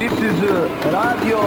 Tiefsüße Radio.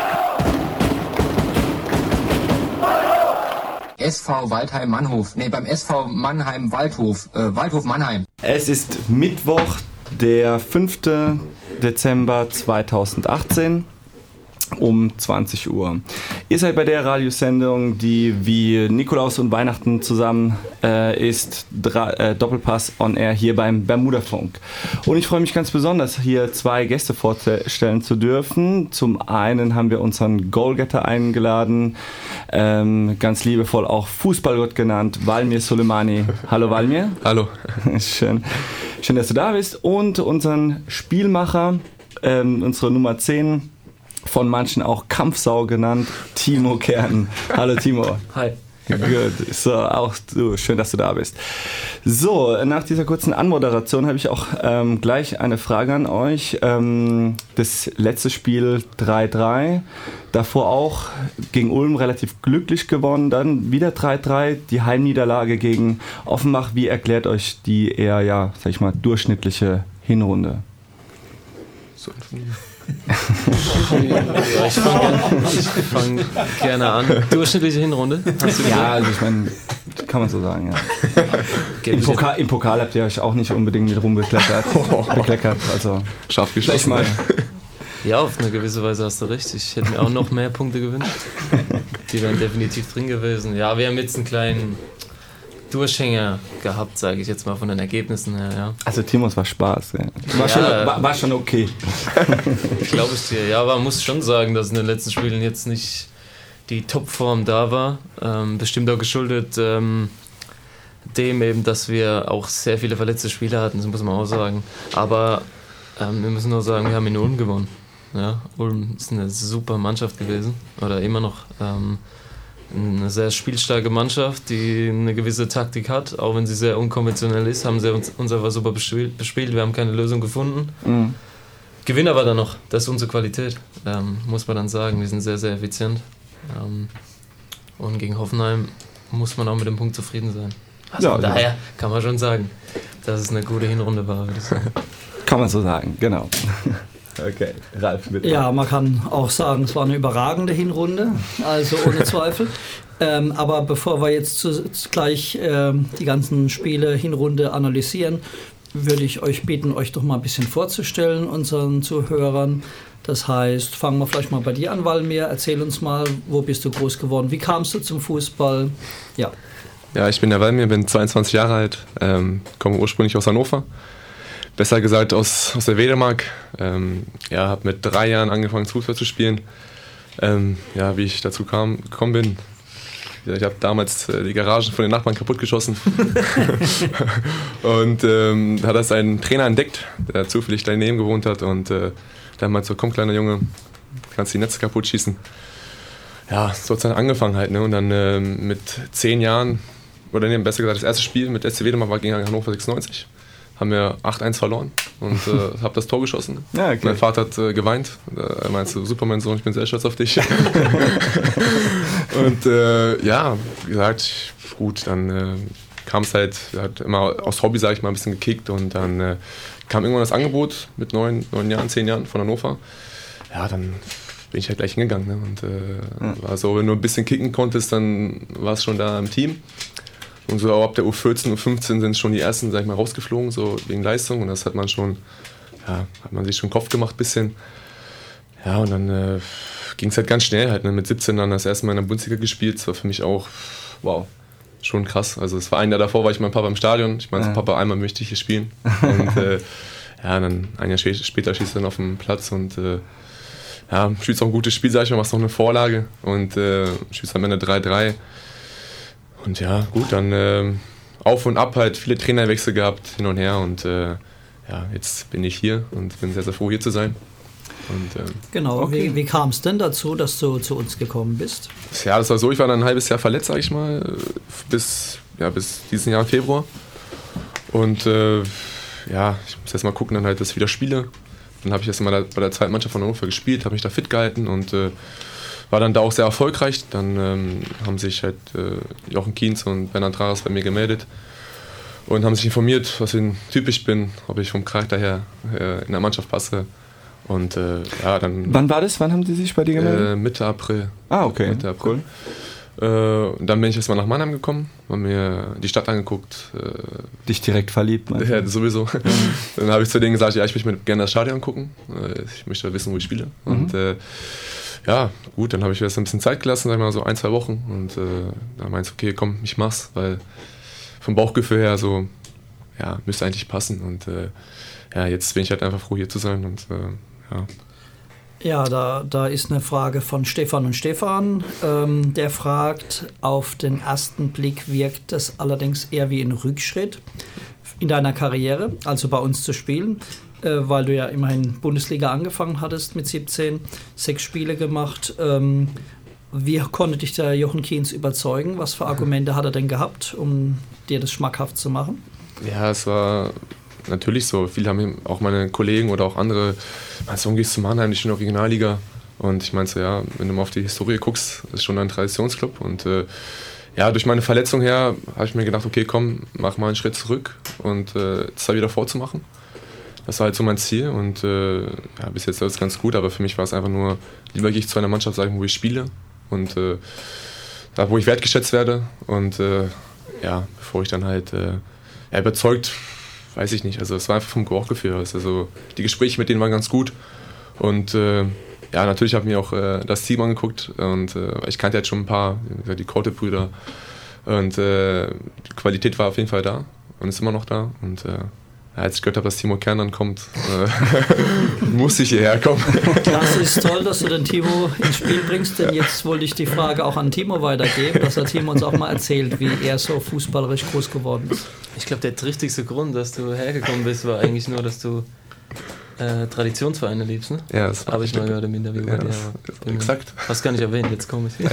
SV Waldheim-Mannhof. Beim SV Mannheim-Waldhof. Waldhof-Mannheim. Es ist Mittwoch, der 5. Dezember 2018 um 20 Uhr. Ihr seid bei der Radiosendung, die wie Nikolaus und Weihnachten zusammen ist, Doppelpass on Air hier beim Bermudafunk. Und ich freue mich ganz besonders, hier zwei Gäste vorstellen zu dürfen. Zum einen haben wir unseren Goalgetter eingeladen, ganz liebevoll auch Fußballgott genannt, Valmir Soleimani. Hallo Valmir. Hallo. Schön, dass du da bist. Und unseren Spielmacher, unsere Nummer 10, von manchen auch Kampfsau genannt, Timo Kern. Hallo Timo. Hi. Gut, so, auch du, schön, dass du da bist. So, nach dieser kurzen Anmoderation habe ich auch gleich eine Frage an euch. Das letzte Spiel 3-3, davor auch gegen Ulm relativ glücklich gewonnen, dann wieder 3-3, die Heimniederlage gegen Offenbach. Wie erklärt euch die eher, durchschnittliche Hinrunde? So, ja, ich fang gerne an. Durchschnittliche Hinrunde? Ja, also ich meine, kann man so sagen, ja. Im Pokal habt ihr euch auch nicht unbedingt mit rumbekleckert. Also scharf geschossen. Ja, auf eine gewisse Weise hast du recht. Ich hätte mir auch noch mehr Punkte gewünscht. Die wären definitiv drin gewesen. Ja, wir haben jetzt einen kleinen Durchhänger gehabt, sage ich jetzt mal von den Ergebnissen her, ja. Also Timos war Spaß, ja. War schon okay. Glaube ich dir, ja, aber man muss schon sagen, dass in den letzten Spielen jetzt nicht die Topform da war. Bestimmt auch geschuldet dem eben, dass wir auch sehr viele verletzte Spieler hatten, das muss man auch sagen. Aber wir müssen nur sagen, wir haben in Ulm gewonnen. Ja, Ulm ist eine super Mannschaft gewesen, oder immer noch eine sehr spielstarke Mannschaft, die eine gewisse Taktik hat, auch wenn sie sehr unkonventionell ist, haben sie uns einfach super bespielt, wir haben keine Lösung gefunden. Mhm. Gewinnen aber dann noch, das ist unsere Qualität, muss man dann sagen, wir sind sehr, sehr effizient. Und gegen Hoffenheim muss man auch mit dem Punkt zufrieden sein. Also daher kann man schon sagen, dass es eine gute Hinrunde war, würde ich sagen. Kann man so sagen, genau. Okay, Ralf, bitte. Ja, man kann auch sagen, es war eine überragende Hinrunde, also ohne Zweifel. Aber bevor wir jetzt gleich die ganzen Spiele, Hinrunde analysieren, würde ich euch bitten, euch doch mal ein bisschen vorzustellen, unseren Zuhörern. Das heißt, fangen wir vielleicht mal bei dir an, Valmir. Erzähl uns mal, wo bist du groß geworden? Wie kamst du zum Fußball? Ja. Ja, ich bin der Valmir, bin 22 Jahre alt, komme ursprünglich aus Hannover. Besser gesagt aus der Wedemark. Habe mit 3 Jahren angefangen Fußball zu spielen. Wie ich dazu gekommen bin. Ich habe damals die Garagen von den Nachbarn kaputtgeschossen. Und da hat das ein Trainer entdeckt, der zufällig daneben gewohnt hat. Und der meinte so, komm kleiner Junge, kannst die Netze kaputt schießen. Ja, so hat es dann angefangen halt. Ne? Und dann mit 10 Jahren, besser gesagt das erste Spiel mit SC Wedemark war gegen Hannover 96. Haben wir 8-1 verloren und habe das Tor geschossen. Ja, okay. Mein Vater hat geweint. Er meinte, super, mein Sohn, ich bin sehr stolz auf dich. Und wie gesagt, gut, dann kam es halt immer aus Hobby, sage ich mal, ein bisschen gekickt. Und dann kam irgendwann das Angebot mit 9 Jahren, 10 Jahren von Hannover. Ja, dann bin ich halt gleich hingegangen. Ne? Und war so, wenn du ein bisschen kicken konntest, dann war es schon da im Team. Und so ab der U14, U15 sind schon die ersten, sag ich mal, rausgeflogen, so wegen Leistung. Und das hat man schon, hat man sich schon Kopf gemacht ein bisschen. Ja, und dann ging es halt ganz schnell halt. Ne? Mit 17 dann das erste Mal in der Bundesliga gespielt. Das war für mich auch, wow, schon krass. Also es war ein Jahr davor, war ich mit meinem Papa im Stadion. Ich meinte, Papa, einmal möchte ich hier spielen. Und dann ein Jahr später schießt er dann auf dem Platz und spielst auch ein gutes Spiel, sag ich mal, machst noch eine Vorlage und spielst am Ende 3-3. Und ja, gut, dann auf und ab halt viele Trainerwechsel gehabt, hin und her und jetzt bin ich hier und bin sehr, sehr froh, hier zu sein. Und, genau, okay. Wie kam es denn dazu, dass du zu uns gekommen bist? Ja, das war so, ich war dann ein halbes Jahr verletzt, sag ich mal, bis diesen Jahr im Februar. Und ich muss erst mal gucken, dann halt, dass ich wieder spiele. Dann habe ich erst mal bei der zweiten Mannschaft von Hannover gespielt, habe mich da fit gehalten und war dann da auch sehr erfolgreich. Dann haben sich halt Jochen Kienz und Bernhard Traras bei mir gemeldet und haben sich informiert, was für ein Typ ich bin, ob ich vom Charakter her in der Mannschaft passe. Und dann... Wann war das? Wann haben Sie sich bei dir gemeldet? Mitte April. Ah, okay. Mitte April. Cool. Und dann bin ich erstmal nach Mannheim gekommen, habe mir die Stadt angeguckt. Dich direkt verliebt, meinst du? Ja, sowieso. Dann habe ich zu denen gesagt, ja, ich möchte mir gerne das Stadion angucken. Ich möchte wissen, wo ich spiele. Und ja, gut, dann habe ich mir das ein bisschen Zeit gelassen, sag ich mal so 1-2 Wochen. Und dann meinte ich, okay, komm, ich mach's, weil vom Bauchgefühl her so, ja, müsste eigentlich passen. Und ja, jetzt bin ich halt einfach froh, hier zu sein. Und ja. Ja, da ist eine Frage von Stefan und Stefan. Der fragt, auf den ersten Blick wirkt es allerdings eher wie ein Rückschritt in deiner Karriere, also bei uns zu spielen, weil du ja immerhin Bundesliga angefangen hattest mit 17, 6 Spiele gemacht. Wie konnte dich der Jochen Kienz überzeugen? Was für Argumente hat er denn gehabt, um dir das schmackhaft zu machen? Ja, es war natürlich so. Viele haben auch meine Kollegen oder auch andere, mein Sohn gehst zu Mannheim, die stehen in der Regionalliga. Und ich meinte so, ja, wenn du mal auf die Historie guckst, ist schon ein Traditionsclub. Und ja, durch meine Verletzung her habe ich mir gedacht, okay, komm, mach mal einen Schritt zurück und das da wieder vorzumachen. Das war halt so mein Ziel und ja, bis jetzt läuft es ganz gut, aber für mich war es einfach nur, lieber gehe ich zu einer Mannschaft, sagen, wo ich spiele und da, wo ich wertgeschätzt werde. Und ja, bevor ich dann halt überzeugt, weiß ich nicht, also es war einfach vom Bauchgefühl. Also die Gespräche mit denen waren ganz gut und ja, natürlich habe ich mir auch das Team angeguckt und ich kannte jetzt schon ein paar, die Korte-Brüder und die Qualität war auf jeden Fall da und ist immer noch da und ja, als ich gehört habe, dass Timo Kern dann kommt, muss ich hierher kommen. Das ist toll, dass du den Timo ins Spiel bringst, denn jetzt wollte ich die Frage auch an Timo weitergeben, dass der Timo uns auch mal erzählt, wie er so fußballerisch groß geworden ist. Ich glaube, der trichtigste Grund, dass du hergekommen bist, war eigentlich nur, dass du Traditionsvereine liebst, ne? Ja, das habe ich mal gehört im Interview. Ja, exakt. Hast gar nicht erwähnt, jetzt komme ich.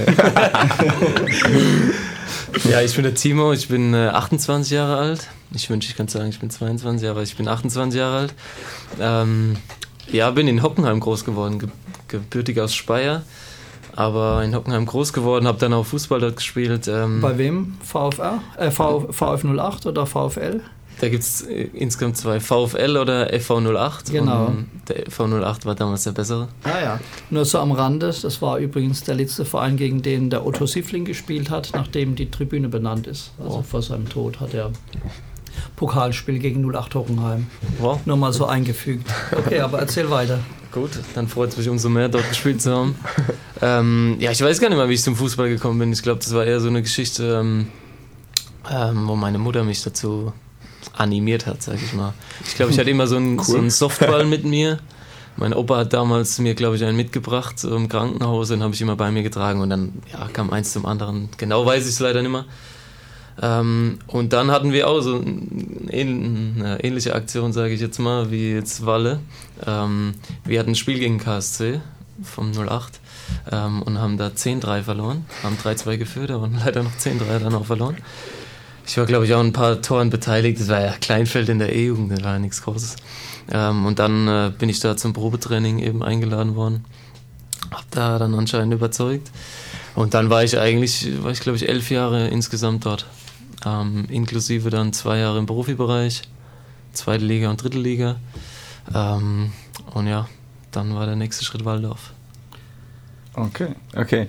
Ja, ich bin der Timo, ich bin 28 Jahre alt. Ich wünsche, ich kann sagen, ich bin 22, aber ich bin 28 Jahre alt. Ja, bin in Hockenheim groß geworden, gebürtig aus Speyer. Aber in Hockenheim groß geworden, habe dann auch Fußball dort gespielt. Bei wem? VfR? VF 08 oder VfL? Da gibt es insgesamt 2, VfL oder FV 08. Genau. Und der FV 08 war damals der bessere. Ah ja, nur so am Rande, das war übrigens der letzte Verein, gegen den der Otto Siffling gespielt hat, nachdem die Tribüne benannt ist. Also vor seinem Tod hat er Pokalspiel gegen 08 Hockenheim. Wow. Nur mal so eingefügt. Okay, aber erzähl weiter. Gut, dann freut es mich umso mehr, dort gespielt zu haben. Ja, ich weiß gar nicht mal, wie ich zum Fußball gekommen bin. Ich glaube, das war eher so eine Geschichte, wo meine Mutter mich dazu animiert hat, sag ich mal. Ich glaube, ich hatte immer so einen Softball mit mir. Mein Opa hat damals mir, glaube ich, einen mitgebracht im Krankenhaus, den habe ich immer bei mir getragen und dann ja, kam eins zum anderen. Genau weiß ich es leider nicht mehr. Und dann hatten wir auch so eine ähnliche Aktion, sage ich jetzt mal, wie jetzt Walle. Wir hatten ein Spiel gegen KSC vom 08 und haben da 10-3 verloren, haben 3-2 geführt, aber leider noch 10-3 dann auch verloren. Ich war, glaube ich, auch an ein paar Toren beteiligt. Das war ja Kleinfeld in der E-Jugend, das war ja nichts Großes. Und dann bin ich da zum Probetraining eben eingeladen worden. Hab da dann anscheinend überzeugt. Und dann war ich, glaube ich, 11 Jahre insgesamt dort. Inklusive dann 2 Jahre im Profibereich, 2. Liga und 3. Liga. Und ja, dann war der nächste Schritt Walldorf. Okay.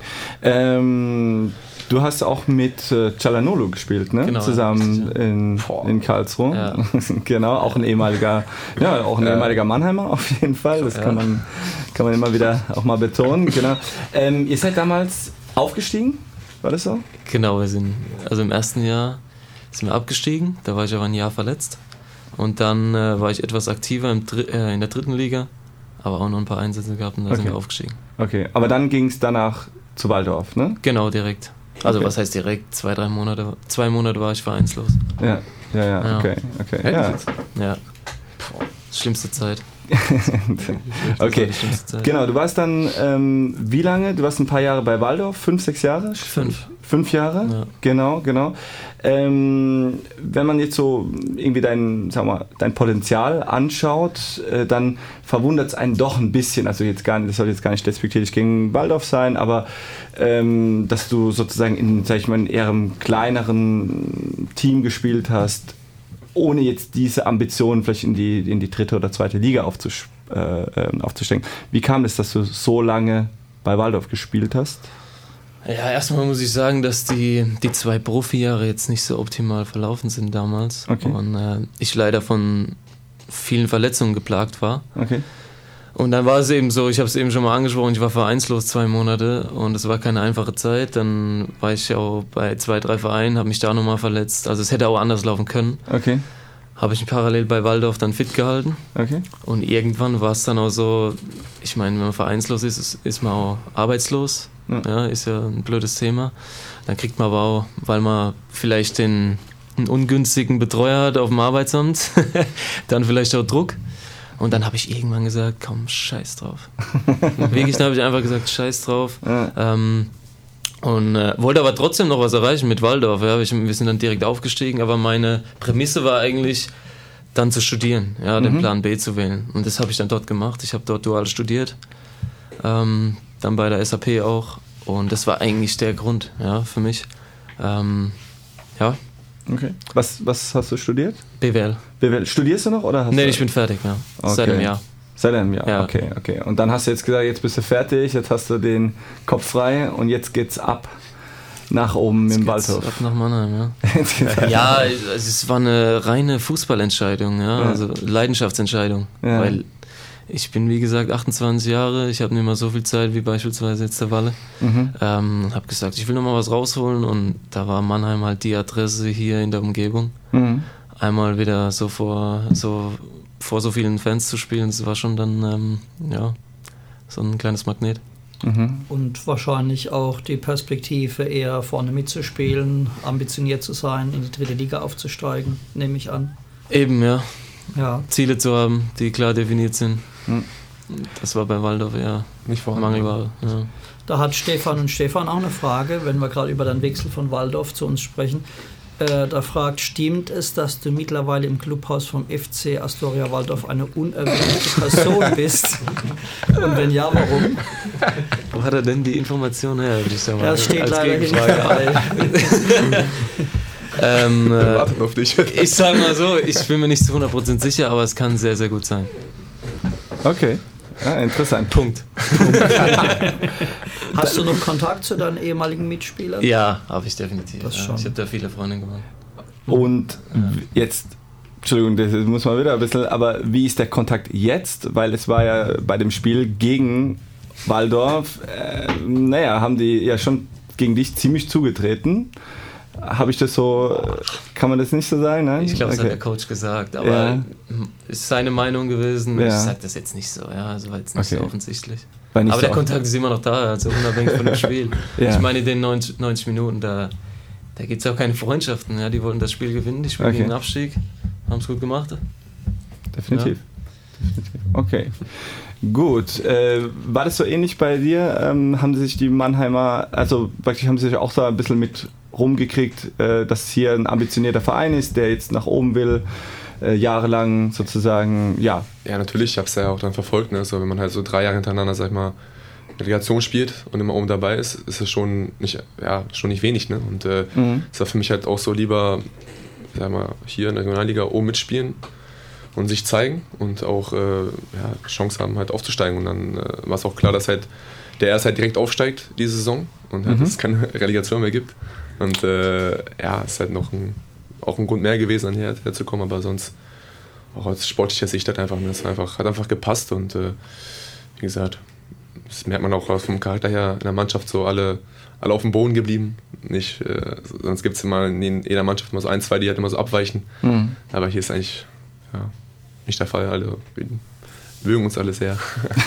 Du hast auch mit Çalhanoğlu gespielt, ne? Genau, zusammen in Karlsruhe. Ja. Genau, auch ein ehemaliger Mannheimer auf jeden Fall. Das kann man immer wieder auch mal betonen. Genau. Ihr seid damals aufgestiegen, war das so? Genau, im ersten Jahr sind wir abgestiegen, da war ich aber ein Jahr verletzt. Und dann war ich etwas aktiver in der 3. Liga, aber auch noch ein paar Einsätze gehabt und da sind wir aufgestiegen. Okay, aber dann ging es danach zu Walldorf, ne? Genau, direkt. Also was heißt direkt? 2 Monate war ich vereinslos. Ja, okay. Ja, schlimmste Zeit. Okay, genau, du warst dann, wie lange? Du warst ein paar Jahre bei Walldorf, 5, 6 Jahre? 5 Jahre? Ja. Genau. Wenn man jetzt so irgendwie dein Potenzial anschaut, dann verwundert es einen doch ein bisschen, also das soll jetzt gar nicht despektierlich gegen Walldorf sein, aber dass du sozusagen in eher einem kleineren Team gespielt hast, ohne jetzt diese Ambitionen vielleicht in die 3. oder 2. Liga aufzusteigen. Wie kam es, dass du so lange bei Waldorf gespielt hast? Ja, erstmal muss ich sagen, dass die 2 Profijahre jetzt nicht so optimal verlaufen sind damals. Okay. Und ich leider von vielen Verletzungen geplagt war. Okay. Und dann war es eben so, ich habe es eben schon mal angesprochen, ich war vereinslos 2 Monate und es war keine einfache Zeit. Dann war ich auch bei 2, 3 Vereinen, habe mich da nochmal verletzt. Also es hätte auch anders laufen können. Okay. Habe ich mich parallel bei Waldorf dann fit gehalten. Okay. Und irgendwann war es dann auch so, ich meine, wenn man vereinslos ist man auch arbeitslos. Ja, ist ja ein blödes Thema. Dann kriegt man aber auch, weil man vielleicht einen ungünstigen Betreuer hat auf dem Arbeitsamt, dann vielleicht auch Druck. Und dann habe ich irgendwann gesagt, komm, scheiß drauf. Wirklich, dann habe ich einfach gesagt, scheiß drauf. Und wollte aber trotzdem noch was erreichen mit Waldorf. Ja. Wir sind dann direkt aufgestiegen, aber meine Prämisse war eigentlich, dann zu studieren, ja, den Plan B zu wählen. Und das habe ich dann dort gemacht. Ich habe dort dual studiert. Dann bei der SAP auch. Und das war eigentlich der Grund, ja, für mich. Ja. Okay. Was hast du studiert? BWL. Studierst du noch? Oder hast Nee, du... ich bin fertig, ja. Okay. Seit einem Jahr. Seit einem Jahr, Ja. Okay. Und dann hast du jetzt gesagt, jetzt bist du fertig, jetzt hast du den Kopf frei und jetzt geht's ab nach oben im Waldhof. Ab nach Mannheim, ja. Ja, es war eine reine Fußballentscheidung, ja, also Leidenschaftsentscheidung. Ja. Weil ich bin, wie gesagt, 28 Jahre, ich habe nicht mehr so viel Zeit wie beispielsweise jetzt der Walle. Habe gesagt, ich will noch mal was rausholen und da war Mannheim halt die Adresse hier in der Umgebung. Einmal wieder so vor so vielen Fans zu spielen, das war schon dann so ein kleines Magnet. Und wahrscheinlich auch die Perspektive, eher vorne mitzuspielen, ambitioniert zu sein, in die 3. Liga aufzusteigen, nehme ich an. Eben, ja. Ja. Ziele zu haben, die klar definiert sind. Das war bei Waldorf eher Nicht vorhanden. Mangelware. Ja. Da hat Stefan auch eine Frage, wenn wir gerade über den Wechsel von Waldorf zu uns sprechen. Da fragt, stimmt es, dass du mittlerweile im Clubhaus vom FC Astoria Waldorf eine unerwünschte Person bist? Und wenn ja, warum? Wo hat er denn die Information her? Würde ich sagen, Ja, es steht als leider Gegenfrage. Wartet auf dich. Ich sage mal so, ich bin mir nicht zu 100% sicher, aber es kann sehr, sehr gut sein. Okay, ja, interessant. Punkt. Hast du noch Kontakt zu deinen ehemaligen Mitspielern? Ja, habe ich definitiv. Das Ja. schon. Ich habe da viele Freunde gewonnen. Und jetzt, Entschuldigung, das muss man wieder ein bisschen, aber wie ist der Kontakt jetzt? Weil es war ja bei dem Spiel gegen Waldorf, haben die ja schon gegen dich ziemlich zugetreten. Habe ich das so, kann man das nicht so sagen? Nein? Ich glaube, das hat der Coach gesagt, aber ist seine Meinung gewesen. Ja. Ich sage das jetzt nicht so, ja, also war jetzt nicht so offensichtlich. Nicht aber so der Kontakt ist immer noch da, also unabhängig von dem Spiel. Ja. Ich meine, in den 90 Minuten, da gibt es auch keine Freundschaften. Ja, die wollten das Spiel gewinnen, die spielen gegen den Abstieg, haben es gut gemacht. Definitiv. Okay. Gut. War das so ähnlich bei dir? Haben sich die Mannheimer, also praktisch haben sie sich auch da ein bisschen mit rumgekriegt, dass hier ein ambitionierter Verein ist, der jetzt nach oben will, jahrelang sozusagen, ja. Ja, natürlich, ich habe es ja auch dann verfolgt. Ne? Also, wenn man halt so 3 Jahre hintereinander, sag ich mal, Relegation spielt und immer oben dabei ist, ist es schon nicht wenig. Ne? Und es war für mich halt auch so lieber, sag mal, hier in der Regionalliga oben mitspielen und sich zeigen und auch Chance haben, halt aufzusteigen. Und dann war es auch klar, dass halt der erst halt direkt aufsteigt diese Saison und halt es keine Relegation mehr gibt. Und es ist halt noch auch ein Grund mehr gewesen, hierher zu kommen, aber sonst auch aus sportlicher Sicht hat einfach gepasst und wie gesagt, das merkt man auch vom Charakter her in der Mannschaft, so alle auf dem Boden geblieben. Nicht, sonst gibt es immer in jeder Mannschaft immer so 1, 2, die halt immer so abweichen. Aber hier ist eigentlich nicht der Fall. Alle mögen uns alle sehr.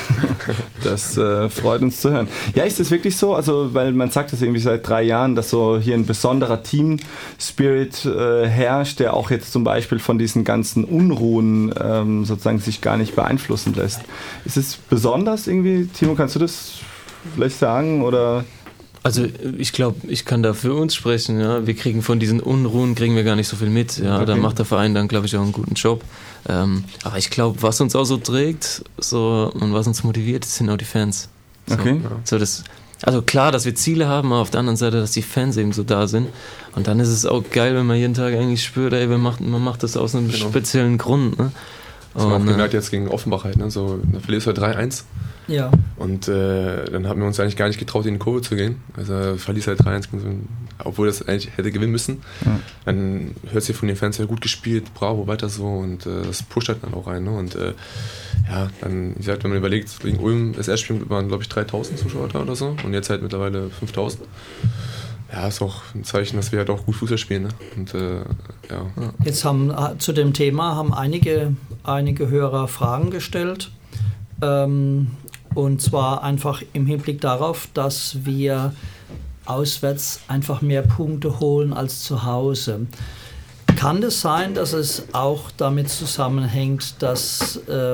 Das freut uns zu hören. Ja, ist das wirklich so? Also, weil man sagt das irgendwie seit 3 Jahren, dass so hier ein besonderer Team-Spirit herrscht, der auch jetzt zum Beispiel von diesen ganzen Unruhen sozusagen sich gar nicht beeinflussen lässt. Ist es besonders irgendwie? Timo, kannst du das vielleicht sagen? Oder? Also ich glaube, ich kann da für uns sprechen. Ja. Wir kriegen von diesen Unruhen gar nicht so viel mit. Ja. Okay. Da macht der Verein dann, glaube ich, auch einen guten Job. Aber ich glaube, was uns auch so trägt und was uns motiviert, sind auch die Fans. So, Okay. Also klar, dass wir Ziele haben, aber auf der anderen Seite, dass die Fans eben so da sind. Und dann ist es auch geil, wenn man jeden Tag eigentlich spürt, ey, man macht das aus einem speziellen Grund. Ne? Das haben wir auch gemerkt jetzt gegen Offenbach halt, ne? So, da verlierst du halt 3-1. Ja. Und dann haben wir uns eigentlich gar nicht getraut, in die Kurve zu gehen. Also verließ halt 3-1, obwohl das eigentlich hätte gewinnen müssen. Ja. Dann hört sich von den Fans ja gut gespielt, bravo, weiter so. Und das pusht halt dann auch rein. Ne? Und dann, wie gesagt, wenn man überlegt, gegen Ulm, das erste Spiel waren, glaube ich, 3.000 Zuschauer da oder so. Und jetzt halt mittlerweile 5.000. Ja, ist auch ein Zeichen, dass wir halt auch gut Fußball spielen. Ne? Und, Jetzt haben zu dem Thema einige Hörer Fragen gestellt. Und zwar einfach im Hinblick darauf, dass wir auswärts einfach mehr Punkte holen als zu Hause. Kann es sein, dass es auch damit zusammenhängt, dass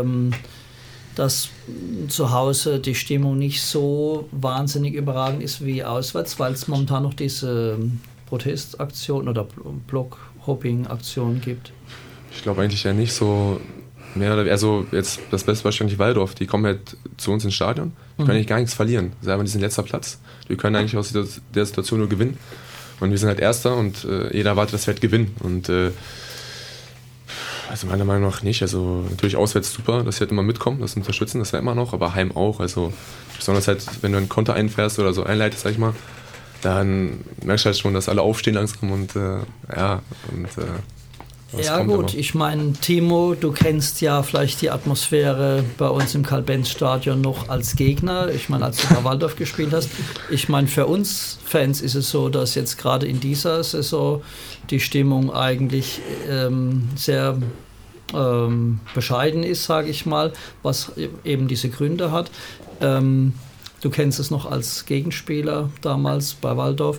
zu Hause die Stimmung nicht so wahnsinnig überragend ist wie auswärts, weil es momentan noch diese Protestaktion oder Block-Hopping-Aktion gibt? Ich glaube eigentlich ja nicht so. Also jetzt das beste Beispiel die Waldorf, die kommen halt zu uns ins Stadion, die können eigentlich gar nichts verlieren, selber die sind letzter Platz. Wir können eigentlich aus der Situation nur gewinnen und wir sind halt Erster und jeder erwartet, dass wir halt gewinnen und also meiner Meinung nach nicht, also natürlich auswärts super, dass wir halt immer mitkommen, das unterstützen, das ja immer noch, aber heim auch, also besonders halt, wenn du einen Konter einfährst oder so einleitest, sag ich mal, dann merkst du halt schon, dass alle aufstehen langsam und ja gut, ich meine, Timo, du kennst ja vielleicht die Atmosphäre bei uns im Karl-Benz-Stadion noch als Gegner. Ich meine, als du bei Waldorf gespielt hast. Ich meine, für uns Fans ist es so, dass jetzt gerade in dieser Saison die Stimmung eigentlich sehr bescheiden ist, sage ich mal, was eben diese Gründe hat. Du kennst es noch als Gegenspieler damals bei Waldorf.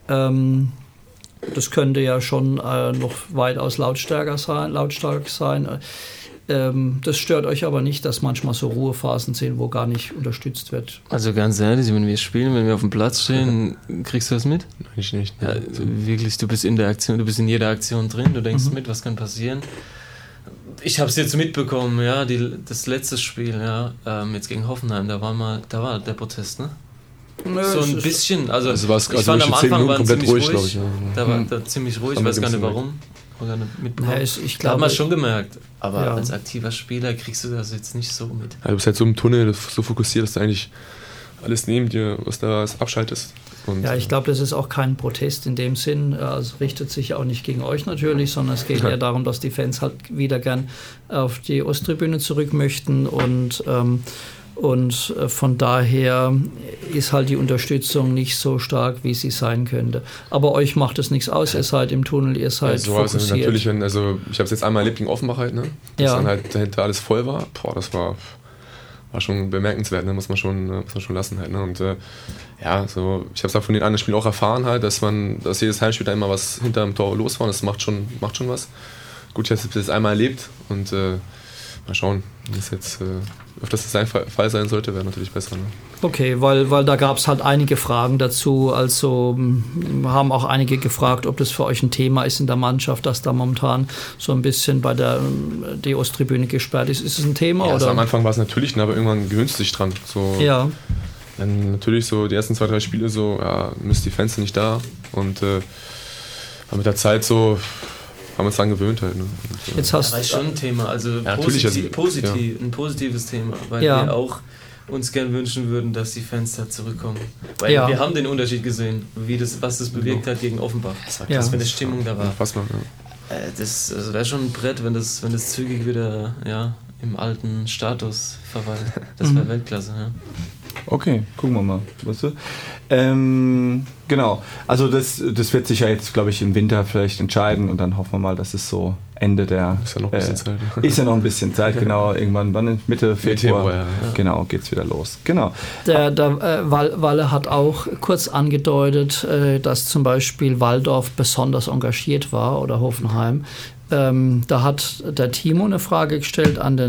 Das könnte ja schon noch weitaus lautstark sein. Das stört euch aber nicht, dass manchmal so Ruhephasen sind, wo gar nicht unterstützt wird? Also ganz ehrlich, wenn wir spielen, wenn wir auf dem Platz stehen, kriegst du das mit? Ich nicht. Ja, wirklich, du bist in der Aktion, du bist in jeder Aktion drin, du denkst mit, was kann passieren. Ich habe es jetzt mitbekommen, ja, das letzte Spiel, ja, jetzt gegen Hoffenheim, da war der Protest, ne? Nö, so ein bisschen, also ich fand am 10 Anfang Minuten komplett ruhig, glaube ich. Ja. Da war da ziemlich ruhig, ich weiß gar nicht warum. Ich glaube, hat man schon gemerkt, aber als aktiver Spieler kriegst du das jetzt nicht so mit. Ja, du bist halt so im Tunnel, so fokussiert, dass du eigentlich alles neben dir, was da abschaltest. Und ja, ich glaube, das ist auch kein Protest in dem Sinn. Es richtet sich auch nicht gegen euch natürlich, sondern es geht eher darum, dass die Fans halt wieder gern auf die Osttribüne zurück möchten und von daher ist halt die Unterstützung nicht so stark, wie sie sein könnte. Aber euch macht es nichts aus, ihr seid im Tunnel, ihr seid fokussiert. Also natürlich, ich habe es jetzt einmal erlebt gegen Offenbach halt, ne? Dass dann halt dahinter alles voll war. Boah, das war schon bemerkenswert, ne? Muss man schon lassen halt, ne? Und ich habe es auch von den anderen Spielen auch erfahren halt, dass jedes Heimspiel da immer was hinter dem Tor los war und das macht schon was. Gut, ich habe es jetzt einmal erlebt und mal schauen, wie es jetzt öfters das Fall sein sollte, wäre natürlich besser. Ne? Okay, weil da gab es halt einige Fragen dazu. Also haben auch einige gefragt, ob das für euch ein Thema ist in der Mannschaft, dass da momentan so ein bisschen bei die Osttribüne gesperrt ist. Ist es ein Thema? Ja, oder? Also am Anfang war es natürlich, aber irgendwann gewöhnst du dich dran. So, ja. Dann natürlich so die ersten 2-3 Spiele so, müssen die Fans nicht da und mit der Zeit so haben wir uns dann gewöhnt halt. Ne? Jetzt hast war schon ein Thema, also ein positives Thema, weil wir auch uns gern wünschen würden, dass die Fans da zurückkommen. Weil wir haben den Unterschied gesehen, was das bewirkt hat gegen Offenbach. Das war krass, wenn eine Stimmung da war. Das wäre schon ein Brett, wenn das zügig wieder im alten Status verweilt. Das wäre Weltklasse, ja. Okay, gucken wir mal. Weißt du? Genau, also das wird sich ja jetzt, glaube ich, im Winter vielleicht entscheiden und dann hoffen wir mal, dass es so Ende der... Ist ja noch ein bisschen Zeit. Ist ja noch ein bisschen Zeit, genau. Irgendwann, Mitte Februar, genau, geht's wieder los. Genau. Walle hat auch kurz angedeutet, dass zum Beispiel Waldorf besonders engagiert war oder Hoffenheim. Da hat der Timo eine Frage gestellt an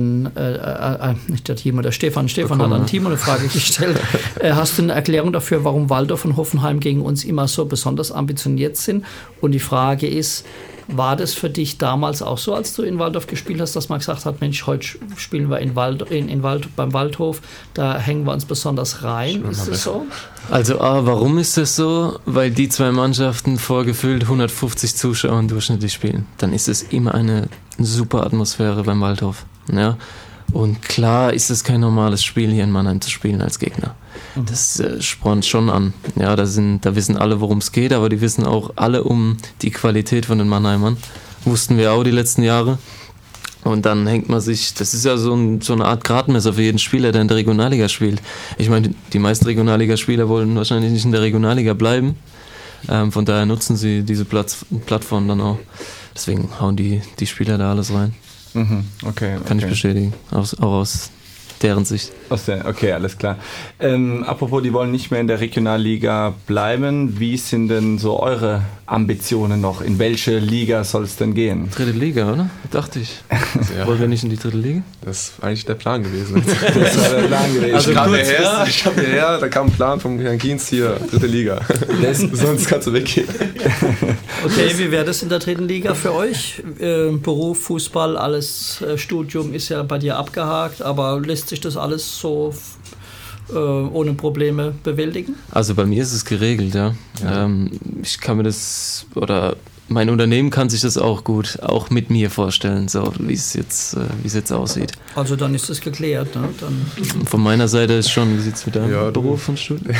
der Stefan hat an Timo eine Frage gestellt. Hast du eine Erklärung dafür, warum Waldorf und Hoffenheim gegen uns immer so besonders ambitioniert sind? Und die Frage ist, war das für dich damals auch so, als du in Waldorf gespielt hast, dass man gesagt hat, Mensch, heute spielen wir beim Waldhof, da hängen wir uns besonders rein? Ist das so? Also warum ist das so? Weil die zwei Mannschaften vor gefühlt 150 Zuschauern durchschnittlich spielen. Dann ist es immer eine super Atmosphäre beim Waldhof. Ja? Und klar ist es kein normales Spiel, hier in Mannheim zu spielen als Gegner. Das spornt schon an. Ja, da wissen alle, worum es geht, aber die wissen auch alle um die Qualität von den Mannheimern. Wussten wir auch die letzten Jahre. Und dann hängt man sich, das ist ja so eine Art Gradmesser für jeden Spieler, der in der Regionalliga spielt. Ich meine, die meisten Regionalliga-Spieler wollen wahrscheinlich nicht in der Regionalliga bleiben. Von daher nutzen sie diese Plattform dann auch. Deswegen hauen die Spieler da alles rein. Okay. Kann ich bestätigen, auch aus deren Sicht. Okay, alles klar. Apropos, die wollen nicht mehr in der Regionalliga bleiben. Wie sind denn so eure Ambitionen noch? In welche Liga soll es denn gehen? Dritte Liga, oder? Dachte ich. Wollen wir nicht in die dritte Liga? Das ist eigentlich der Plan gewesen. Das war der Plan gewesen. Ich kam hierher, da kam ein Plan vom Herrn Kienz hier, dritte Liga. Sonst kannst du weggehen. Okay, wie wäre das in der dritten Liga für euch? Beruf, Fußball, alles, Studium ist ja bei dir abgehakt, aber lässt sich das alles so ohne Probleme bewältigen? Also bei mir ist es geregelt, ja. Ich kann mir das, oder mein Unternehmen kann sich das auch gut, auch mit mir vorstellen, so wie es jetzt aussieht. Also dann ist das geklärt, ne? Dann von meiner Seite ist schon, wie sieht es mit deinem Beruf und Studium?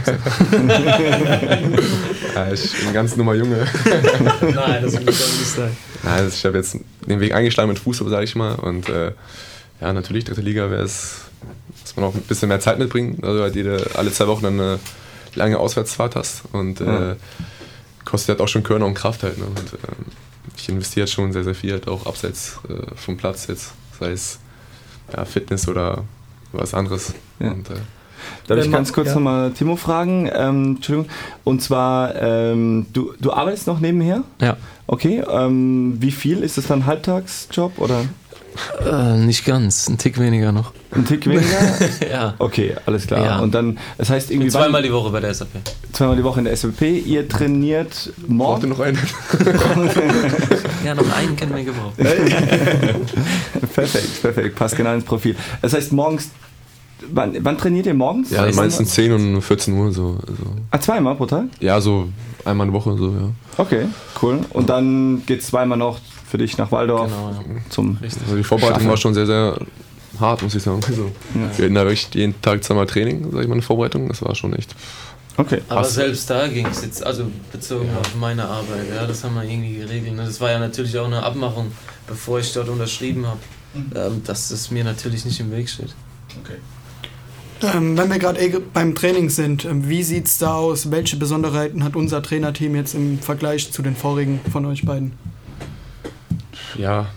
Ich bin ein ganz nummer Junge. Nein, das will ich auch nicht sagen. Also ich habe jetzt den Weg eingeschlagen mit Fußball, sage ich mal, und natürlich, dritte Liga wäre es, dass man auch ein bisschen mehr Zeit mitbringt, also halt alle 2 Wochen dann eine lange Auswärtsfahrt hast und kostet halt auch schon Körner und Kraft halt. Ne? Und ich investiere jetzt schon sehr, sehr viel, halt auch abseits vom Platz jetzt, sei es Fitness oder was anderes. Ja. Und, darf ich ganz kurz nochmal Timo fragen? Entschuldigung. Und zwar, du arbeitest noch nebenher? Ja. Okay. Wie viel? Ist das dann Halbtagsjob oder? Nicht ganz, ein Tick weniger noch. Ein Tick weniger? Ja. Okay, alles klar. Ja. Und dann, das heißt irgendwie... Zweimal die Woche bei der SAP. Zweimal die Woche in der SAP. Ihr trainiert morgen... braucht ihr noch einen? Ja, noch einen können wir gebrauchen. Perfekt. Passt genau ins Profil. Das heißt, morgens... Wann trainiert ihr morgens? Ja, meistens 10 und 14 Uhr so. Zweimal pro Tag? Ja, so einmal eine Woche so, ja. Okay, cool. Und dann geht es zweimal noch für dich nach Waldorf zum Also die Vorbereitung war schon sehr, sehr hart, muss ich sagen. Also, wir hatten da wirklich jeden Tag 2-mal Training, sag ich mal, eine Vorbereitung. Das war schon echt... Okay. Aber selbst da ging es jetzt, also bezogen auf meine Arbeit, das haben wir irgendwie geregelt. Das war ja natürlich auch eine Abmachung, bevor ich dort unterschrieben habe, dass es mir natürlich nicht im Weg steht. Okay. Wenn wir gerade beim Training sind, wie sieht es da aus? Welche Besonderheiten hat unser Trainerteam jetzt im Vergleich zu den vorigen von euch beiden? Ja,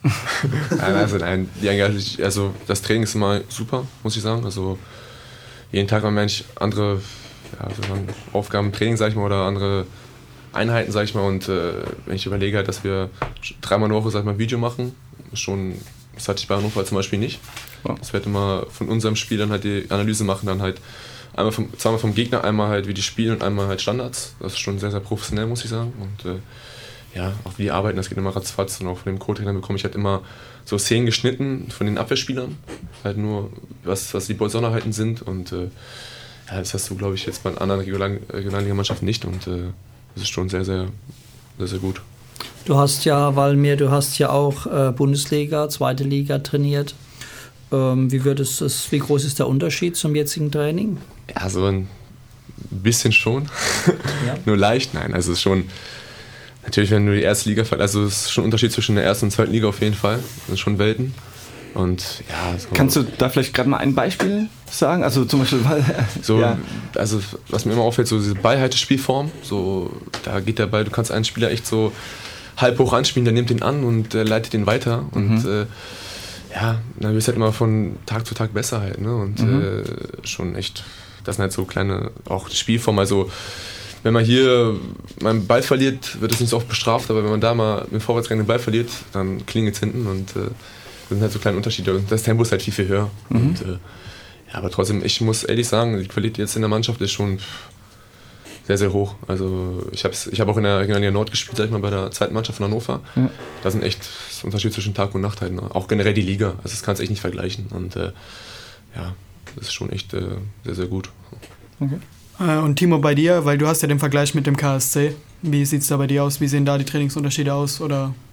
also das Training ist immer super, muss ich sagen. Also jeden Tag haben wir eigentlich andere Aufgaben im Training, sag ich mal, oder andere Einheiten, sag ich mal. Und wenn ich überlege halt, dass wir 3-mal in der Woche, sag ich mal, ein Video machen, das hatte ich bei Hannover zum Beispiel nicht. Das wird immer von unserem Spiel dann halt die Analyse machen, dann halt zweimal vom Gegner, einmal halt wie die spielen und einmal halt Standards. Das ist schon sehr, sehr professionell, muss ich sagen. Und auch wie die arbeiten, das geht immer ratzfatz. Und auch von dem Co-Trainer bekomme ich halt immer so Szenen geschnitten von den Abwehrspielern. Halt nur, was die Besonderheiten sind. Und das hast du, glaube ich, jetzt bei anderen Regionalligamannschaften nicht. Und das ist schon sehr, sehr, sehr, sehr gut. Du hast ja auch Bundesliga, zweite Liga trainiert. Wie groß ist der Unterschied zum jetzigen Training? Ja, so ein bisschen schon. Ja. Nur leicht, nein. Also es ist schon, natürlich, wenn du die erste Liga, also es ist schon ein Unterschied zwischen der ersten und zweiten Liga auf jeden Fall. Das sind schon Welten. Und ja. Kannst du da vielleicht gerade mal ein Beispiel sagen? Also zum Beispiel, also was mir immer auffällt, so diese Ballhaltespielform, so da geht der Ball, du kannst einen Spieler echt so halb hoch anspielen, der nimmt ihn an und leitet ihn weiter und dann wirst du halt immer von Tag zu Tag besser halt, ne? Und schon echt, das sind halt so kleine, auch Spielformen, also wenn man hier mal einen Ball verliert, wird es nicht so oft bestraft, aber wenn man da mal mit dem Vorwärtsgang den Ball verliert, dann klingelt es hinten und das sind halt so kleine Unterschiede und das Tempo ist halt viel, viel höher. Und, aber trotzdem, ich muss ehrlich sagen, die Qualität jetzt in der Mannschaft ist schon sehr, sehr hoch. Also ich habe auch in der Regionalliga Nord gespielt, sag ich mal, bei der zweiten Mannschaft von Hannover. Ja. Da sind echt das Unterschied zwischen Tag und Nacht halt. Ne? Auch generell die Liga. Also das kannst du echt nicht vergleichen. Und das ist schon echt sehr, sehr gut. Okay. Und Timo, bei dir, weil du hast ja den Vergleich mit dem KSC. Wie sieht es da bei dir aus? Wie sehen da die Trainingsunterschiede aus? Oder?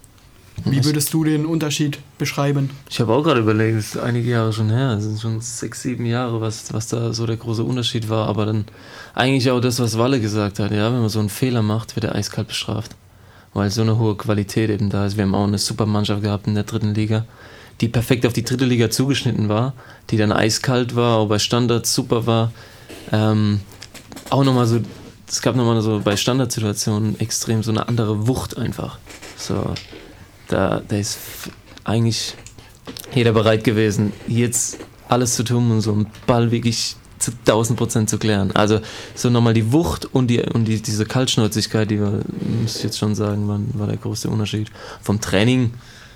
Wie würdest du den Unterschied beschreiben? Ich habe auch gerade überlegt, es ist einige Jahre schon her, es sind schon 6, 7 Jahre, was da so der große Unterschied war, aber dann eigentlich auch das, was Walle gesagt hat, ja, wenn man so einen Fehler macht, wird er eiskalt bestraft, weil so eine hohe Qualität eben da ist. Wir haben auch eine super Mannschaft gehabt in der 3. Liga, die perfekt auf die 3. Liga zugeschnitten war, die dann eiskalt war, auch bei Standards super war, auch nochmal so, es gab nochmal so bei Standardsituationen extrem so eine andere Wucht einfach, so. Da ist eigentlich jeder bereit gewesen, jetzt alles zu tun, um so einen Ball wirklich zu 1000% zu klären. Also so nochmal die Wucht und diese Kaltschnäuzigkeit, die muss ich jetzt schon sagen, war der größte Unterschied. Vom Training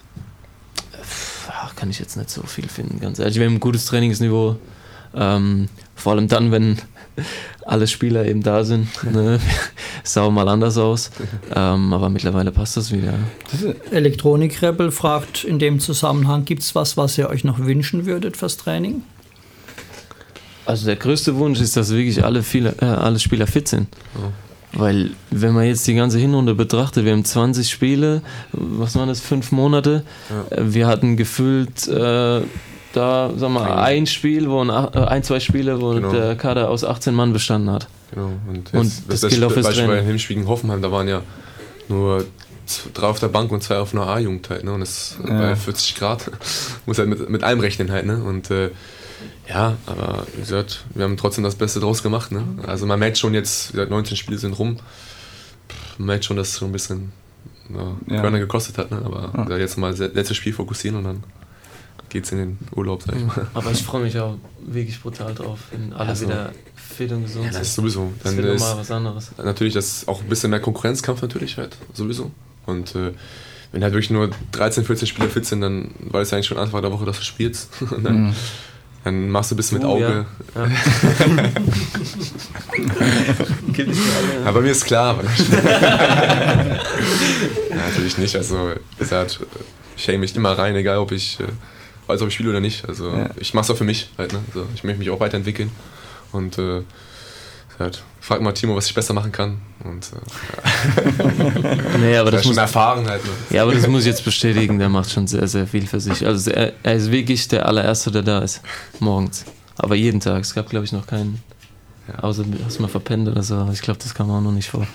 kann ich jetzt nicht so viel finden, ganz ehrlich. Wir haben ein gutes Trainingsniveau, vor allem dann, wenn alle Spieler eben da sind. Ne? Sah mal anders aus, aber mittlerweile passt das wieder. Elektronik-Rebel fragt in dem Zusammenhang, gibt es was ihr euch noch wünschen würdet fürs Training? Also der größte Wunsch ist, dass wirklich alle Spieler fit sind. Oh. Weil wenn man jetzt die ganze Hinrunde betrachtet, wir haben 20 Spiele, was waren das, 5 Monate, wir hatten gefühlt da, sagen wir, ein, 2 Spiele, wo genau. Der Kader aus 18 Mann bestanden hat. Genau. Und das gilt auch fürs Training. Bei dem Heimspiel gegen Hoffenheim, da waren ja nur 3 auf der Bank und 2 auf einer A-Jugend halt, ne? Und das bei 40 Grad muss halt mit allem rechnen halt, ne? Und ja, aber wie gesagt, wir haben trotzdem das Beste draus gemacht, ne? Also man merkt schon jetzt, wie gesagt, 19 Spiele sind rum, man merkt schon, dass es schon ein bisschen Körner gekostet hat, ne? Aber jetzt mal das letzte Spiel fokussieren und dann geht's in den Urlaub, sag ich mal. Aber ich freue mich auch wirklich brutal drauf, wenn alle wieder fit und gesund sind. Das ist sowieso. Das wird nochmal was anderes. Natürlich, das ist auch ein bisschen mehr Konkurrenzkampf natürlich halt, sowieso. Und wenn halt wirklich nur 13, 14 Spieler fit sind, dann weißt du eigentlich schon Anfang der Woche, dass du spielst. Und dann machst du ein bisschen mit Auge. Ja. Aber bei mir ist klar. Natürlich nicht. Also ich hänge mich immer rein, egal ob ich spiele oder nicht. Also ich mache es auch für mich halt, ne? Also ich möchte mich auch weiterentwickeln. Und frag mal Timo, was ich besser machen kann. Und nee, aber das schon erfahren halt. Ne? Ja, aber das muss ich jetzt bestätigen, der macht schon sehr, sehr viel für sich. Also er ist wirklich der allererste, der da ist. Morgens. Aber jeden Tag. Es gab, glaube ich, noch keinen. Außer hast du mal verpennt oder so. Aber ich glaube, das kam auch noch nicht vor.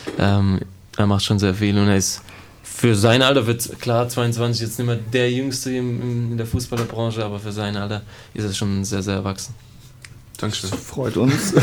Er macht schon sehr viel und er ist für sein Alter, wird klar, 22 jetzt nicht mehr der Jüngste in der Fußballerbranche, aber für sein Alter ist er schon sehr, sehr erwachsen. Dankeschön. Das freut uns.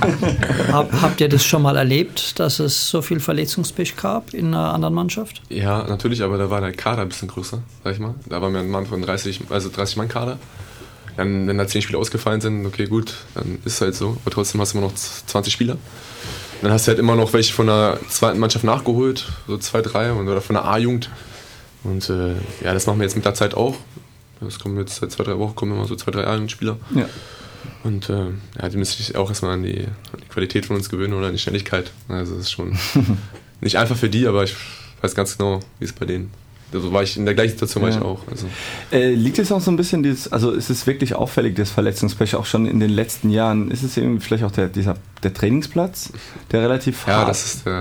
Habt ihr das schon mal erlebt, dass es so viel Verletzungspech gab in einer anderen Mannschaft? Ja, natürlich, aber da war der Kader ein bisschen größer, sag ich mal. Da war mir ein Mann von 30 Mann Kader. Dann, wenn da 10 Spieler ausgefallen sind, okay, gut, dann ist es halt so. Aber trotzdem hast du immer noch 20 Spieler. Dann hast du halt immer noch welche von der zweiten Mannschaft nachgeholt, so 2, 3 oder von der A-Jugend. Und das machen wir jetzt mit der Zeit auch. Das kommen jetzt seit 2, 3 Wochen kommen immer so 2, 3 A-Jugendspieler. Ja. Und die müssen sich auch erstmal an die Qualität von uns gewöhnen oder an die Schnelligkeit. Also das ist schon nicht einfach für die, aber ich weiß ganz genau, wie es bei denen. Also war ich in der gleichen Situation war ich auch. Also. Liegt es auch so ein bisschen, also ist es wirklich auffällig, das Verletzungspech auch schon in den letzten Jahren? Ist es irgendwie vielleicht auch der Trainingsplatz, der relativ hart... Ja, das ist der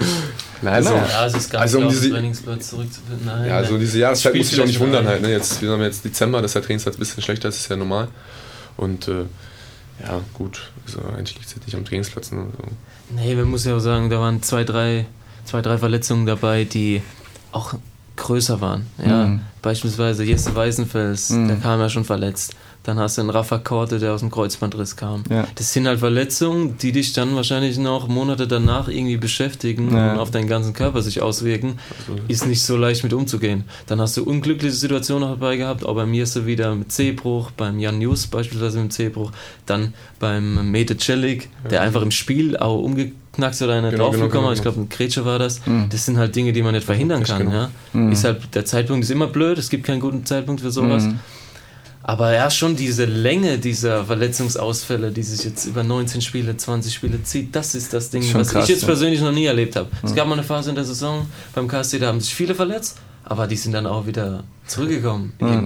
es ist ganz um diesen Trainingsplatz zurückzufinden. Nein, ja, also diese Jahreszeit muss ich auch nicht wundern halt. Ne? Wir haben jetzt Dezember, dass der Trainingsplatz ein bisschen schlechter ist, ist ja normal. Und gut, also eigentlich liegt es jetzt nicht am Trainingsplatz. Ne? So. Nee, man muss ja auch sagen, da waren 2, 3 Verletzungen dabei, die auch größer waren. Ja? Beispielsweise Jesse Weißenfels, der kam ja schon verletzt. Dann hast du einen Rafa Korte, der aus dem Kreuzbandriss kam. Ja. Das sind halt Verletzungen, die dich dann wahrscheinlich noch Monate danach irgendwie beschäftigen und auf deinen ganzen Körper sich auswirken. Ist nicht so leicht mit umzugehen. Dann hast du unglückliche Situationen noch dabei gehabt. Auch bei mir ist er wieder mit C-Bruch, beim Jan Jus beispielsweise mit C-Bruch. Dann beim Mete Celik, der einfach im Spiel auch umgeknackst oder einer draufgekommen hat. Ich glaube, ein Grätsche war das. Das sind halt Dinge, die man nicht verhindern kann. Ja? Ist halt, der Zeitpunkt ist immer blöd. Es gibt keinen guten Zeitpunkt für sowas. Aber ja, schon diese Länge dieser Verletzungsausfälle, die sich jetzt über 19 Spiele, 20 Spiele zieht, das ist das Ding, was krass, ich jetzt persönlich noch nie erlebt habe. Es gab mal eine Phase in der Saison beim KSC, da haben sich viele verletzt, aber die sind dann auch wieder zurückgekommen irgendwann.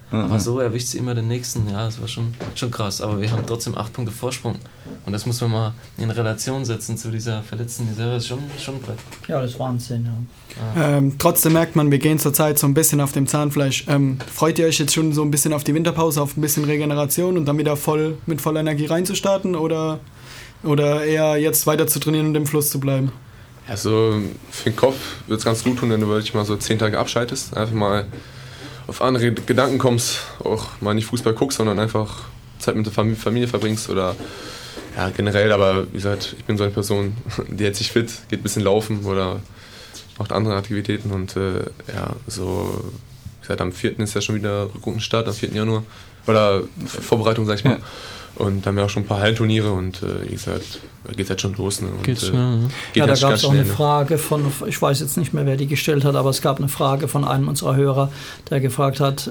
Aber so erwischt sie immer den nächsten. Ja, das war schon krass. Aber wir haben trotzdem 8 Punkte Vorsprung. Und das muss man mal in Relation setzen zu dieser verletzten Reserve. Das ist schon ein Brett. Ja, das ist Wahnsinn, ja. Trotzdem merkt man, wir gehen zurzeit so ein bisschen auf dem Zahnfleisch. Freut ihr euch jetzt schon so ein bisschen auf die Winterpause, auf ein bisschen Regeneration und dann wieder mit voller Energie reinzustarten oder eher jetzt weiter zu trainieren und im Fluss zu bleiben? Also für den Kopf wird es ganz gut tun, wenn du wirklich mal so 10 Tage abschaltest, einfach mal auf andere Gedanken kommst, auch mal nicht Fußball guckst, sondern einfach Zeit mit der Familie verbringst oder ja, generell, aber wie gesagt, ich bin so eine Person, die hält sich fit, geht ein bisschen laufen oder macht andere Aktivitäten und ja, so wie gesagt, am 4. ist ja schon wieder Rückrundenstart, am 4. Januar oder Vorbereitung, sag ich mal. Ja. Und dann haben wir auch schon ein paar Hallenturniere und wie gesagt, geht halt schon los. Ne? Und, geht schnell, da gab es auch eine Frage von, ich weiß jetzt nicht mehr, wer die gestellt hat, aber es gab eine Frage von einem unserer Hörer, der gefragt hat,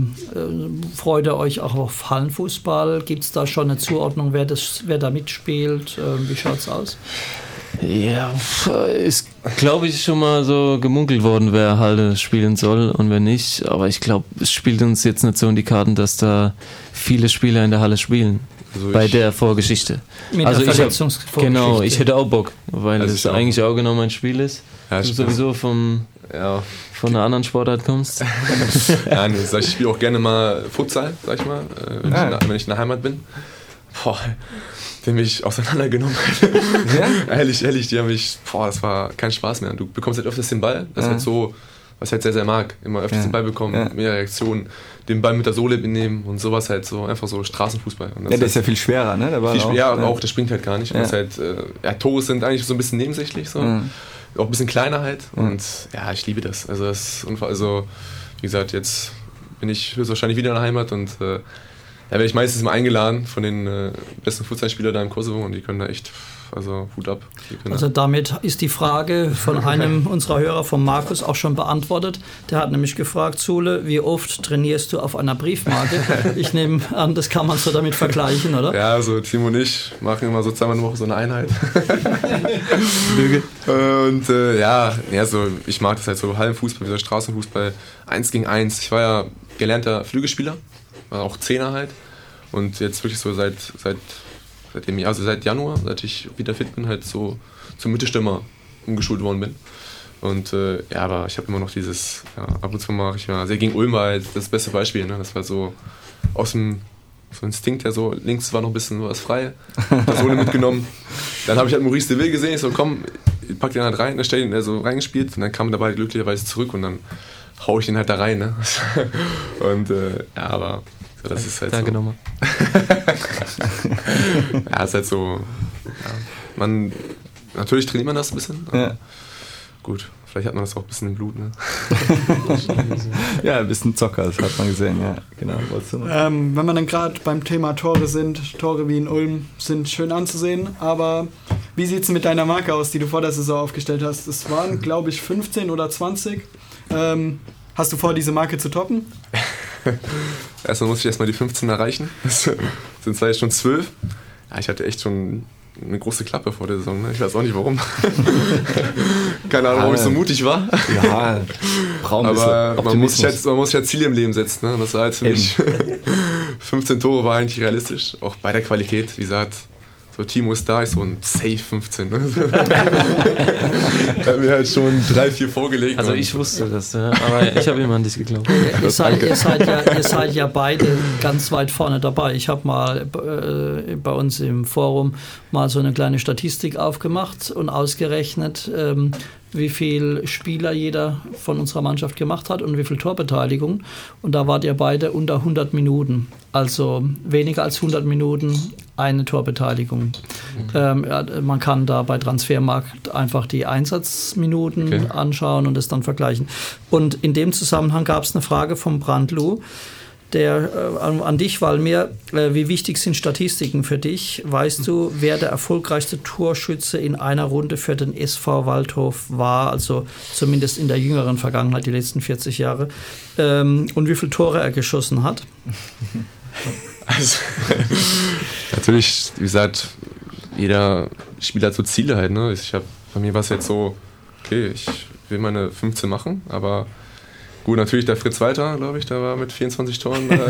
freut ihr euch auch auf Hallenfußball? Gibt es da schon eine Zuordnung, wer da mitspielt? Wie schaut es aus? Ja, ist, glaube ich, schon mal so gemunkelt worden, wer Halle spielen soll und wer nicht. Aber ich glaube, es spielt uns jetzt nicht so in die Karten, dass da viele Spieler in der Halle spielen. Also bei der Vorgeschichte. Mit der Verletzungsvorgeschichte. Genau, ich hätte auch Bock, weil es eigentlich auch genau mein Spiel ist. Ja, du sowieso von einer anderen Sportart kommst. Ja, nee, ich spiele auch gerne mal Futsal, sag ich mal, wenn ich in der Heimat bin. Boah, die haben mich auseinandergenommen. Ja? Ehrlich, die haben mich, das war kein Spaß mehr. Du bekommst halt öfters den Ball, das ist halt so, was ich halt sehr, sehr mag. Immer öfters den Ball bekommen, mehr Reaktionen, den Ball mit der Sohle nehmen und sowas halt so, einfach so Straßenfußball. Und das ist ja viel schwerer, ne? Auch, das springt halt gar nicht. Ja. Das halt, Tore sind eigentlich so ein bisschen nebensächlich, so. Auch ein bisschen kleiner halt und ja, ich liebe das. Also wie gesagt, jetzt bin ich höchstwahrscheinlich wieder in der Heimat und da werde ich meistens mal eingeladen von den besten Fußballspielern da im Kosovo und die können da echt, also Hut ab. Also damit ist die Frage von einem unserer Hörer, von Markus, auch schon beantwortet. Der hat nämlich gefragt, Zule, wie oft trainierst du auf einer Briefmarke? Ich nehme an, das kann man so damit vergleichen, oder? Ja, also Timo und ich machen immer so 2-mal in der Woche so eine Einheit. Lüge. Und so, ich mag das halt so, Hallenfußball, dieser Straßenfußball, 1 gegen 1. Ich war ja gelernter Flügelspieler. War auch Zehner halt und jetzt wirklich so seit Januar, seit ich wieder fit bin, halt so zum Mittelstürmer umgeschult worden bin und aber ich habe immer noch dieses, ab und zu mache ich sehr gegen Ulm war halt das beste Beispiel, ne? Das war so aus dem so Instinkt, so links war noch ein bisschen was frei, Sohle mitgenommen, dann habe ich halt Maurice de Ville gesehen, ich so komm, ich pack den halt rein, dann stell ihn so reingespielt und dann kam er dabei glücklicherweise zurück und dann hau ich den halt da rein, ne? Und aber das ist halt Danke so. Nochmal. Ja, ist halt so. Ja, natürlich trainiert man das ein bisschen. Ja. Gut, vielleicht hat man das auch ein bisschen im Blut, ne? Ja, ein bisschen Zocker, das hat man gesehen, ja, genau. Wenn wir dann gerade beim Thema Tore sind, Tore wie in Ulm sind schön anzusehen, aber wie sieht es mit deiner Marke aus, die du vor der Saison aufgestellt hast? Es waren, glaube ich, 15 oder 20. Hast du vor, diese Marke zu toppen? Erstmal muss ich die 15 erreichen. Das sind zwar jetzt schon 12. Ja, ich hatte echt schon eine große Klappe vor der Saison. Ne? Ich weiß auch nicht warum. Keine Ahnung, warum ich so mutig war. Ja, aber man muss sich ja Ziele im Leben setzen. Ne? Das war halt für mich 15 Tore war eigentlich realistisch. Auch bei der Qualität, wie gesagt. So, Timo ist da, ist so ein Safe 15. Ne? Hat mir halt schon 3-4 vorgelegt. Also ich wusste das, aber ich habe immer an dich geglaubt. Ihr seid ja beide ganz weit vorne dabei. Ich habe mal bei uns im Forum mal so eine kleine Statistik aufgemacht und ausgerechnet, wie viel Spieler jeder von unserer Mannschaft gemacht hat und wie viel Torbeteiligung. Und da wart ihr beide unter 100 Minuten. Also weniger als 100 Minuten eine Torbeteiligung. Man kann da bei Transfermarkt einfach die Einsatzminuten anschauen und es dann vergleichen. Und in dem Zusammenhang gab es eine Frage vom Brandlu, an dich, Walmir, wie wichtig sind Statistiken für dich? Weißt du, wer der erfolgreichste Torschütze in einer Runde für den SV Waldhof war, also zumindest in der jüngeren Vergangenheit, die letzten 40 Jahre, und wie viele Tore er geschossen hat? Also, natürlich, wie gesagt, jeder Spieler hat so Ziele halt. Ne? Bei mir war es jetzt so, okay, ich will meine 15 machen, aber Gut, natürlich der Fritz Walter, glaube ich, der war mit 24 Toren. Da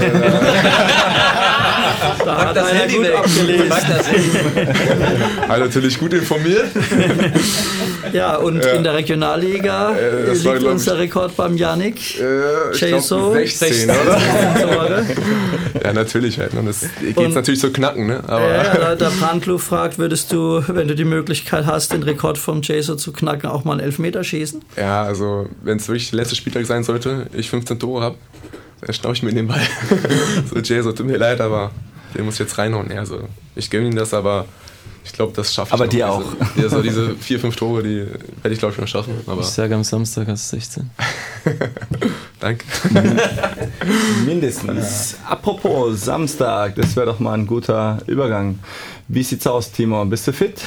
hat das Handy gut abgelesen. Hat natürlich gut informiert. Ja, und in der Regionalliga liegt unser Rekord beim Yannick. Jaso. 16, oder? Ja, natürlich halt. Und das geht natürlich so knacken, ne? Aber der Brandl fragt, würdest du, wenn du die Möglichkeit hast, den Rekord vom Jaso zu knacken, auch mal einen Elfmeter schießen? Ja, also wenn es wirklich der letzte Spieltag sein sollte, ich 15 Tore habe, dann schnaue ich mir den Ball. So, Jaso, tut mir leid, aber den muss ich jetzt reinhauen. Ja, also, ich gönne ihm das, aber ich glaube, das schaffe ich. Aber dir auch. Diese 4-5 Tore, die werde ich, glaube ich, noch schaffen. Aber ich sage, am Samstag hast du 16. Danke. Mindestens. Apropos Samstag, das wäre doch mal ein guter Übergang. Wie sieht's aus, Timo? Bist du fit?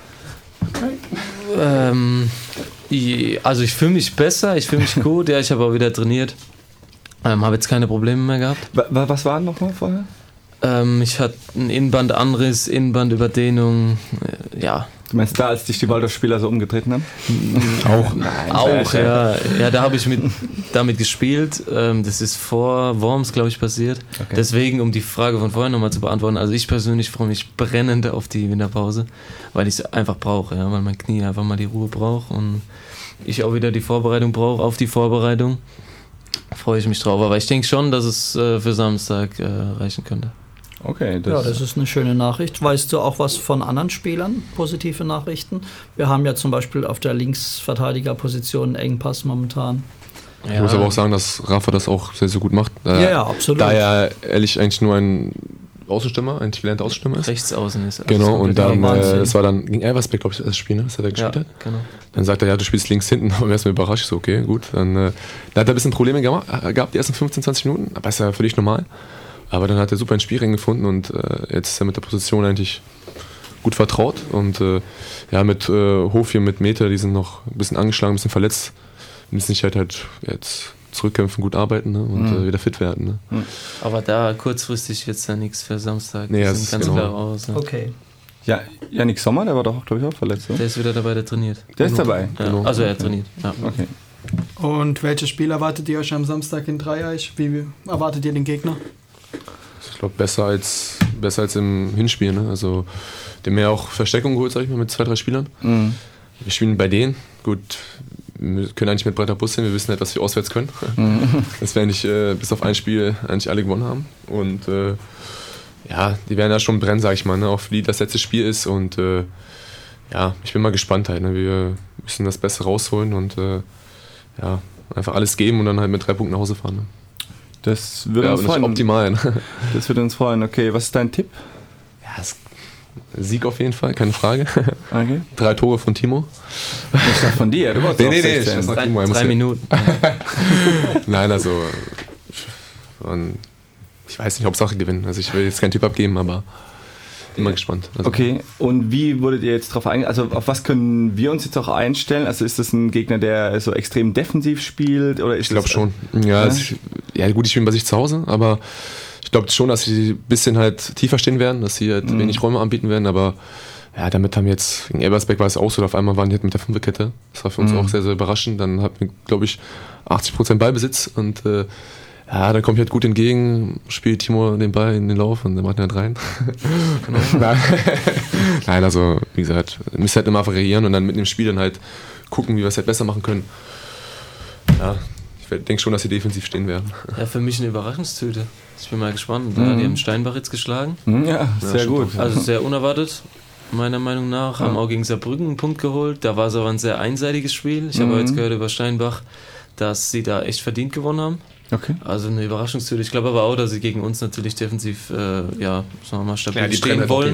Also ich fühle mich besser, ich fühle mich gut. Ja, ich habe auch wieder trainiert. Habe jetzt keine Probleme mehr gehabt. Was war nochmal vorher? Ich hatte einen Innenbandanriss, Innenbandüberdehnung, ja. Du meinst da, als dich die Waldorf-Spieler so umgetreten haben? Auch. Nein. Auch, ja. Ja, da habe ich damit gespielt. Das ist vor Worms, glaube ich, passiert. Okay. Deswegen, um die Frage von vorhin nochmal zu beantworten, also ich persönlich freue mich brennend auf die Winterpause, weil ich es einfach brauche, ja, weil mein Knie einfach mal die Ruhe braucht und ich auch wieder die Vorbereitung brauche, auf die Vorbereitung. Freue ich mich drauf, aber ich denke schon, dass es für Samstag reichen könnte. Okay, das ist eine schöne Nachricht. Weißt du auch was von anderen Spielern, positive Nachrichten? Wir haben ja zum Beispiel auf der Linksverteidigerposition einen Engpass momentan. Ich muss aber auch sagen, dass Rafa das auch sehr, sehr gut macht. Ja, absolut. Da er ehrlich eigentlich nur ein Außenstürmer, ein gelernter Außenstürmer ist. Rechtsaußen ist. Genau, und dann, das war dann gegen Elversberg, glaube ich, das Spiel, ne, das er da gespielt hat. Genau. Dann sagt er, ja, du spielst links hinten, aber erstmal überrascht. Ich so, okay, gut. Dann hat er ein bisschen Probleme gehabt, die ersten 15, 20 Minuten, aber ist ja völlig normal. Aber dann hat er super ein Spielring gefunden und jetzt ist er mit der Position eigentlich gut vertraut. Und mit Hof hier, mit Meter, die sind noch ein bisschen angeschlagen, ein bisschen verletzt. Müssen sich halt jetzt zurückkämpfen, gut arbeiten, ne? Und wieder fit werden. Ne? Aber da kurzfristig jetzt ja nichts für Samstag. Nee, das sind ganz klar raus. Ne? Okay. Ja, Yannick Sommer, der war doch, glaube ich, auch verletzt. Oder? Der ist wieder dabei, der trainiert. Der ist dabei? Ja, genau. Also er trainiert, ja. Okay. Und welches Spiel erwartet ihr euch am Samstag in Dreieich? Wie erwartet ihr den Gegner? Ich glaube, besser als im Hinspiel. Ne? Also, dem mehr auch Versteckung geholt, sag ich mal, mit 2, 3 Spielern. Mhm. Wir spielen bei denen. Gut, wir können eigentlich mit breiter Bus hin. Wir wissen halt, was wir auswärts können. Mhm. Dass wir eigentlich bis auf ein Spiel eigentlich alle gewonnen haben. Und die werden ja schon brennen, sag ich mal. Ne? Auch für die das letzte Spiel ist. Und ich bin mal gespannt halt. Ne? Wir müssen das Beste rausholen und einfach alles geben und dann halt mit 3 Punkten nach Hause fahren. Ne? Das würde uns freuen. Optimal. Das würde uns freuen. Okay, was ist dein Tipp? Ja, Sieg auf jeden Fall, keine Frage. Okay. 3 Tore von Timo. Ich sag von dir, du warst nee, ich sag Timo. 3 Minuten. Nein, also ich weiß nicht, Hauptsache gewinnen. Also ich will jetzt keinen Tipp abgeben, aber bin mal gespannt. Also okay, und wie wurdet ihr jetzt darauf eingehen? Also auf was können wir uns jetzt auch einstellen? Also ist das ein Gegner, der so extrem defensiv spielt? Oder ist ich glaube schon. Ja, gut, ich bin bei sich zu Hause, aber ich glaube schon, dass sie ein bisschen halt tiefer stehen werden, dass sie halt wenig Räume anbieten werden, aber ja, damit haben jetzt, gegen Elversberg war es auch so, auf einmal waren die halt mit der 5er-Kette. Das war für uns auch sehr, sehr überraschend. Dann hatten wir, glaube ich, 80% Ballbesitz und dann kommt halt gut entgegen, spielt Timo den Ball in den Lauf und dann macht er halt rein. Genau. Nein, also wie gesagt, wir müssen halt immer variieren und dann mit dem Spiel dann halt gucken, wie wir es halt besser machen können. Ja, ich denke schon, dass sie defensiv stehen werden. Ja, für mich eine Überraschungstüte. Ich bin mal gespannt. Die haben Steinbach jetzt geschlagen. Ja, sehr gut. Also sehr unerwartet, meiner Meinung nach. Haben auch gegen Saarbrücken einen Punkt geholt. Da war es aber ein sehr einseitiges Spiel. Ich habe jetzt gehört über Steinbach, dass sie da echt verdient gewonnen haben. Okay. Also eine Überraschungstüte. Ich glaube aber auch, dass sie gegen uns natürlich defensiv sagen wir mal, stabil stehen wollen.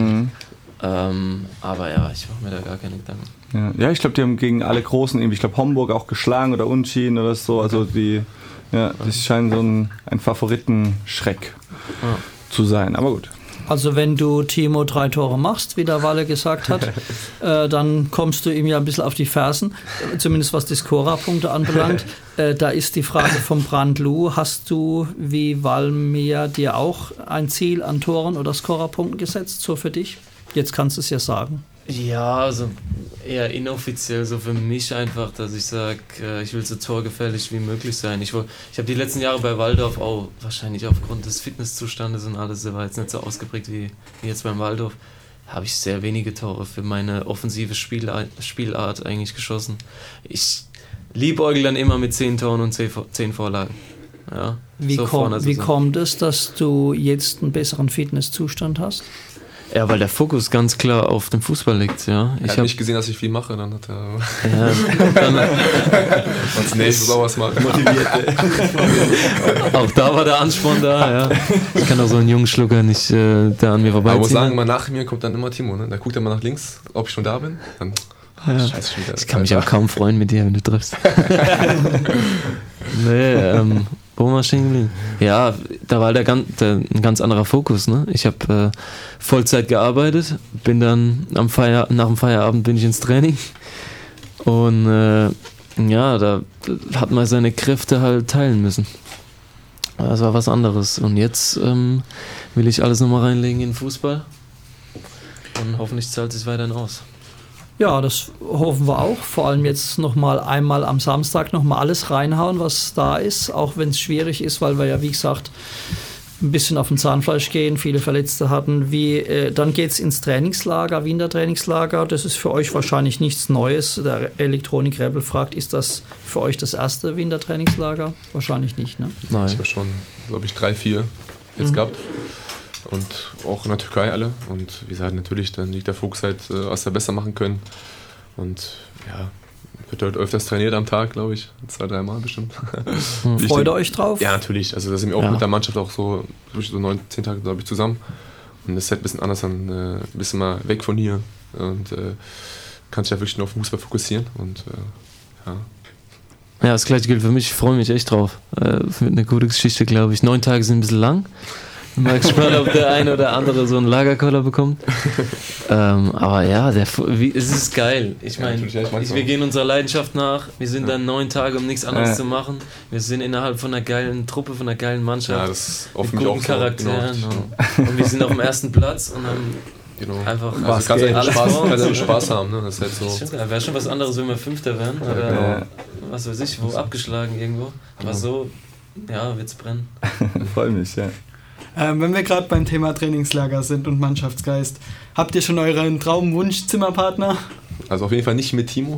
Aber ja, ich mache mir da gar keine Gedanken. Ja, ich glaube, die haben gegen alle Großen, ich glaube Homburg auch geschlagen oder unentschieden oder so. Also das scheint so ein Favoritenschreck zu sein. Aber gut. Also wenn du Timo 3 Tore machst, wie der Walle gesagt hat, dann kommst du ihm ja ein bisschen auf die Fersen, zumindest was die Scorerpunkte anbelangt. Da ist die Frage vom Brandl, hast du wie Walmir dir auch ein Ziel an Toren oder Scorerpunkten gesetzt, so für dich? Jetzt kannst du es ja sagen. Ja, also eher inoffiziell so für mich einfach, dass ich sage, ich will so torgefährlich wie möglich sein. Ich habe die letzten Jahre bei Walldorf auch wahrscheinlich aufgrund des Fitnesszustandes und alles, der war jetzt nicht so ausgeprägt wie jetzt beim Walldorf, habe ich sehr wenige Tore für meine offensive Spielart eigentlich geschossen. Ich liebäugel dann immer mit 10 Toren und 10 Vorlagen. Ja, Wie kommt es, dass du jetzt einen besseren Fitnesszustand hast? Ja, weil der Fokus ganz klar auf dem Fußball liegt, ja. Ich habe nicht gesehen, dass ich viel mache, dann hat er als nächstes auch was machen. Motiviert. Auch da war der Ansporn da, ja. Ich kann auch so einen jungen Schlucker nicht da an mir vorbeiziehen. Ich muss sagen, mal nach mir kommt dann immer Timo, ne? Da guckt er mal nach links, ob ich schon da bin. Dann scheiße, schon wieder. Ich kann mich aber kaum freuen mit dir, wenn du triffst. Wo war stehen geblieben? Ja, da war ein ganz anderer Fokus. Ne? Ich habe Vollzeit gearbeitet, bin dann nach dem Feierabend bin ich ins Training und da hat man seine Kräfte halt teilen müssen. Das war was anderes und jetzt will ich alles nochmal reinlegen in den Fußball und hoffentlich zahlt es sich weiterhin aus. Ja, das hoffen wir auch. Vor allem jetzt einmal am Samstag nochmal alles reinhauen, was da ist, auch wenn es schwierig ist, weil wir ja, wie gesagt, ein bisschen auf dem Zahnfleisch gehen, viele Verletzte hatten. Dann geht es ins Trainingslager, Wintertrainingslager. Das ist für euch wahrscheinlich nichts Neues. Der Elektronik Rebel fragt, ist das für euch das erste Wintertrainingslager? Wahrscheinlich nicht, ne? Nein. Ich habe schon, glaube ich, 3, 4 jetzt gehabt. Und auch in der Türkei alle. Und wie gesagt, natürlich, dann liegt der Fokus halt, was wir besser machen können. Und ja, wird halt öfters trainiert am Tag, glaube ich. 2, 3 Mal bestimmt. Freut ihr euch drauf? Ja, natürlich. Also da sind wir auch mit der Mannschaft auch so 9, 10 Tage, glaube ich, zusammen. Und das ist halt ein bisschen anders, dann ein bisschen mal weg von hier. Und kann sich ja wirklich nur auf den Fußball fokussieren. Und ja. Ja, das gleiche gilt für mich. Ich freue mich echt drauf. Wird eine gute Geschichte, glaube ich. 9 Tage sind ein bisschen lang. Mal gespannt, ob der eine oder andere so einen Lagerkoller bekommt. Aber ja, es ist geil. Ich meine, wir gehen unserer Leidenschaft nach. Wir sind dann 9 Tage, um nichts anderes zu machen. Wir sind innerhalb von einer geilen Truppe, von einer geilen Mannschaft. Ja, das mit guten Charakteren. Genau. Und wir sind auf dem ersten Platz und haben einfach kannst du Spaß haben. Ne? Das ist halt so. Wäre schon was anderes, wenn wir Fünfter wären. Oder was weiß ich, wo abgeschlagen irgendwo. Aber so, ja, wird's brennen. Freue mich, ja. Wenn wir gerade beim Thema Trainingslager sind und Mannschaftsgeist, habt ihr schon euren Traumwunsch-Zimmerpartner? Also auf jeden Fall nicht mit Timo.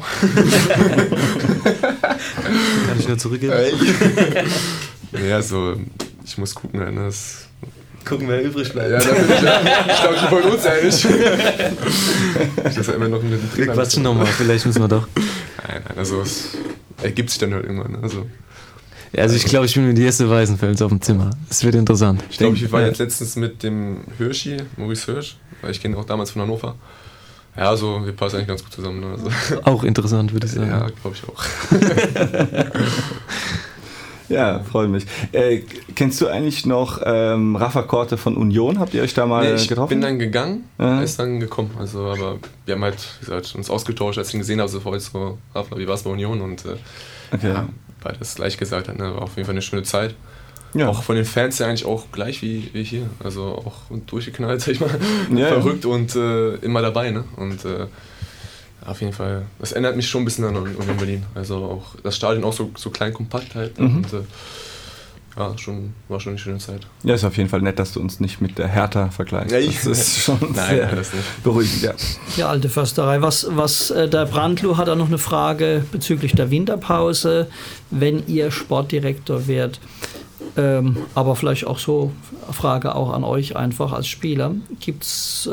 Kann ich nur zurückgeben? Ja, so, ich muss gucken, ne, gucken, wer übrig bleibt. Ja, ich glaube, die wollen uns eigentlich. Das ist ja immer noch ein Trick. Wir quatschen nochmal, vielleicht müssen wir doch. Nein, also es ergibt sich dann halt irgendwann. Also ich glaube, ich bin mit Jesse Weisenfels auf dem Zimmer. Es wird interessant. Ich glaube, ich war jetzt letztens mit dem Hirschi, Maurice Hirsch, weil ich kenne ihn auch damals von Hannover. Ja, also wir passen eigentlich ganz gut zusammen. Ne? Also. Auch interessant, würde ich sagen. Ja, glaube ich auch. Ja, freue mich. Kennst du eigentlich noch Rafa Korte von Union? Habt ihr euch da mal getroffen? Ich bin dann gegangen, er ist dann gekommen. Also, aber wir haben halt, wie gesagt, uns ausgetauscht, als ich ihn gesehen habe, sofort so, Rafa, wie war es bei Union? Und ja, beides gleich gesagt hat, ne? War auf jeden Fall eine schöne Zeit. Ja. Auch von den Fans ja eigentlich auch gleich wie hier. Also auch durchgeknallt, sag ich mal. Ja, verrückt und immer dabei. Ne? Und auf jeden Fall, das erinnert mich schon ein bisschen an Union Berlin. Also auch das Stadion auch so klein, kompakt halt. Ne? Und ja, war schon eine schöne Zeit. Ja, ist auf jeden Fall nett, dass du uns nicht mit der Hertha vergleichst. Ja, das ist schon sehr beruhigend. Ja. Ja, alte Försterei. Der Brandl hat auch noch eine Frage bezüglich der Winterpause, wenn ihr Sportdirektor werdet. Aber vielleicht auch so eine Frage auch an euch einfach als Spieler. Gibt es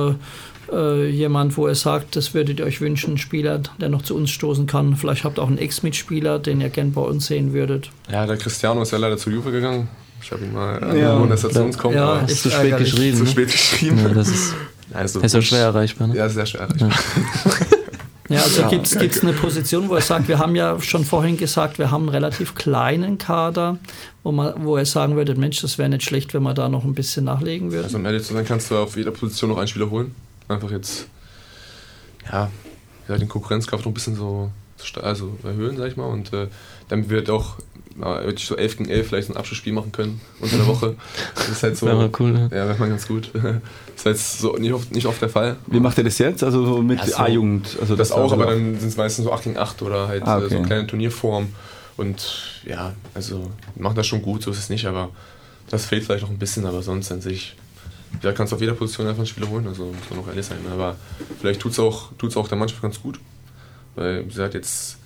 jemand, wo ihr sagt, das würdet ihr euch wünschen, einen Spieler, der noch zu uns stoßen kann? Vielleicht habt ihr auch einen Ex-Mitspieler, den ihr gern bei uns sehen würdet. Ja, der Cristiano ist ja leider zu Juve gegangen. Ich habe ihn mal angeboten, dass er zu uns kommt. Ja, ist zu spät geschrieben. Zu spät geschrieben. Ja, das ist ja schwer erreichbar. Ne? Ja, sehr schwer erreichbar. Ja, also gibt es eine Position, wo er sagt, wir haben ja schon vorhin gesagt, wir haben einen relativ kleinen Kader, wo er sagen würde, Mensch, das wäre nicht schlecht, wenn man da noch ein bisschen nachlegen würde. Also um ehrlich zu sein, kannst du auf jeder Position noch einen Spieler holen. Einfach jetzt, ja, den Konkurrenzkraft noch ein bisschen so erhöhen, sag ich mal. Und dann wird auch wirklich so 11 gegen 11 vielleicht ein Abschlussspiel machen können unter der Woche. Das ist halt so. Wäre mal cool, ne? Ja, wäre mal ganz gut. Das ist halt so nicht oft der Fall. Wie macht ihr das jetzt? Also so mit A-Jugend? Also das auch, aber dann sind es meistens so 8 gegen 8 oder halt okay. so kleine Turnierform. Und ja, also wir machen das schon gut, so ist es nicht, aber das fehlt vielleicht noch ein bisschen, aber sonst an sich, ja, kannst du auf jeder Position einfach einen Spieler holen, also muss man auch ehrlich sein. Aber vielleicht tut's auch der Mannschaft ganz gut. Weil, wie gesagt, jetzt,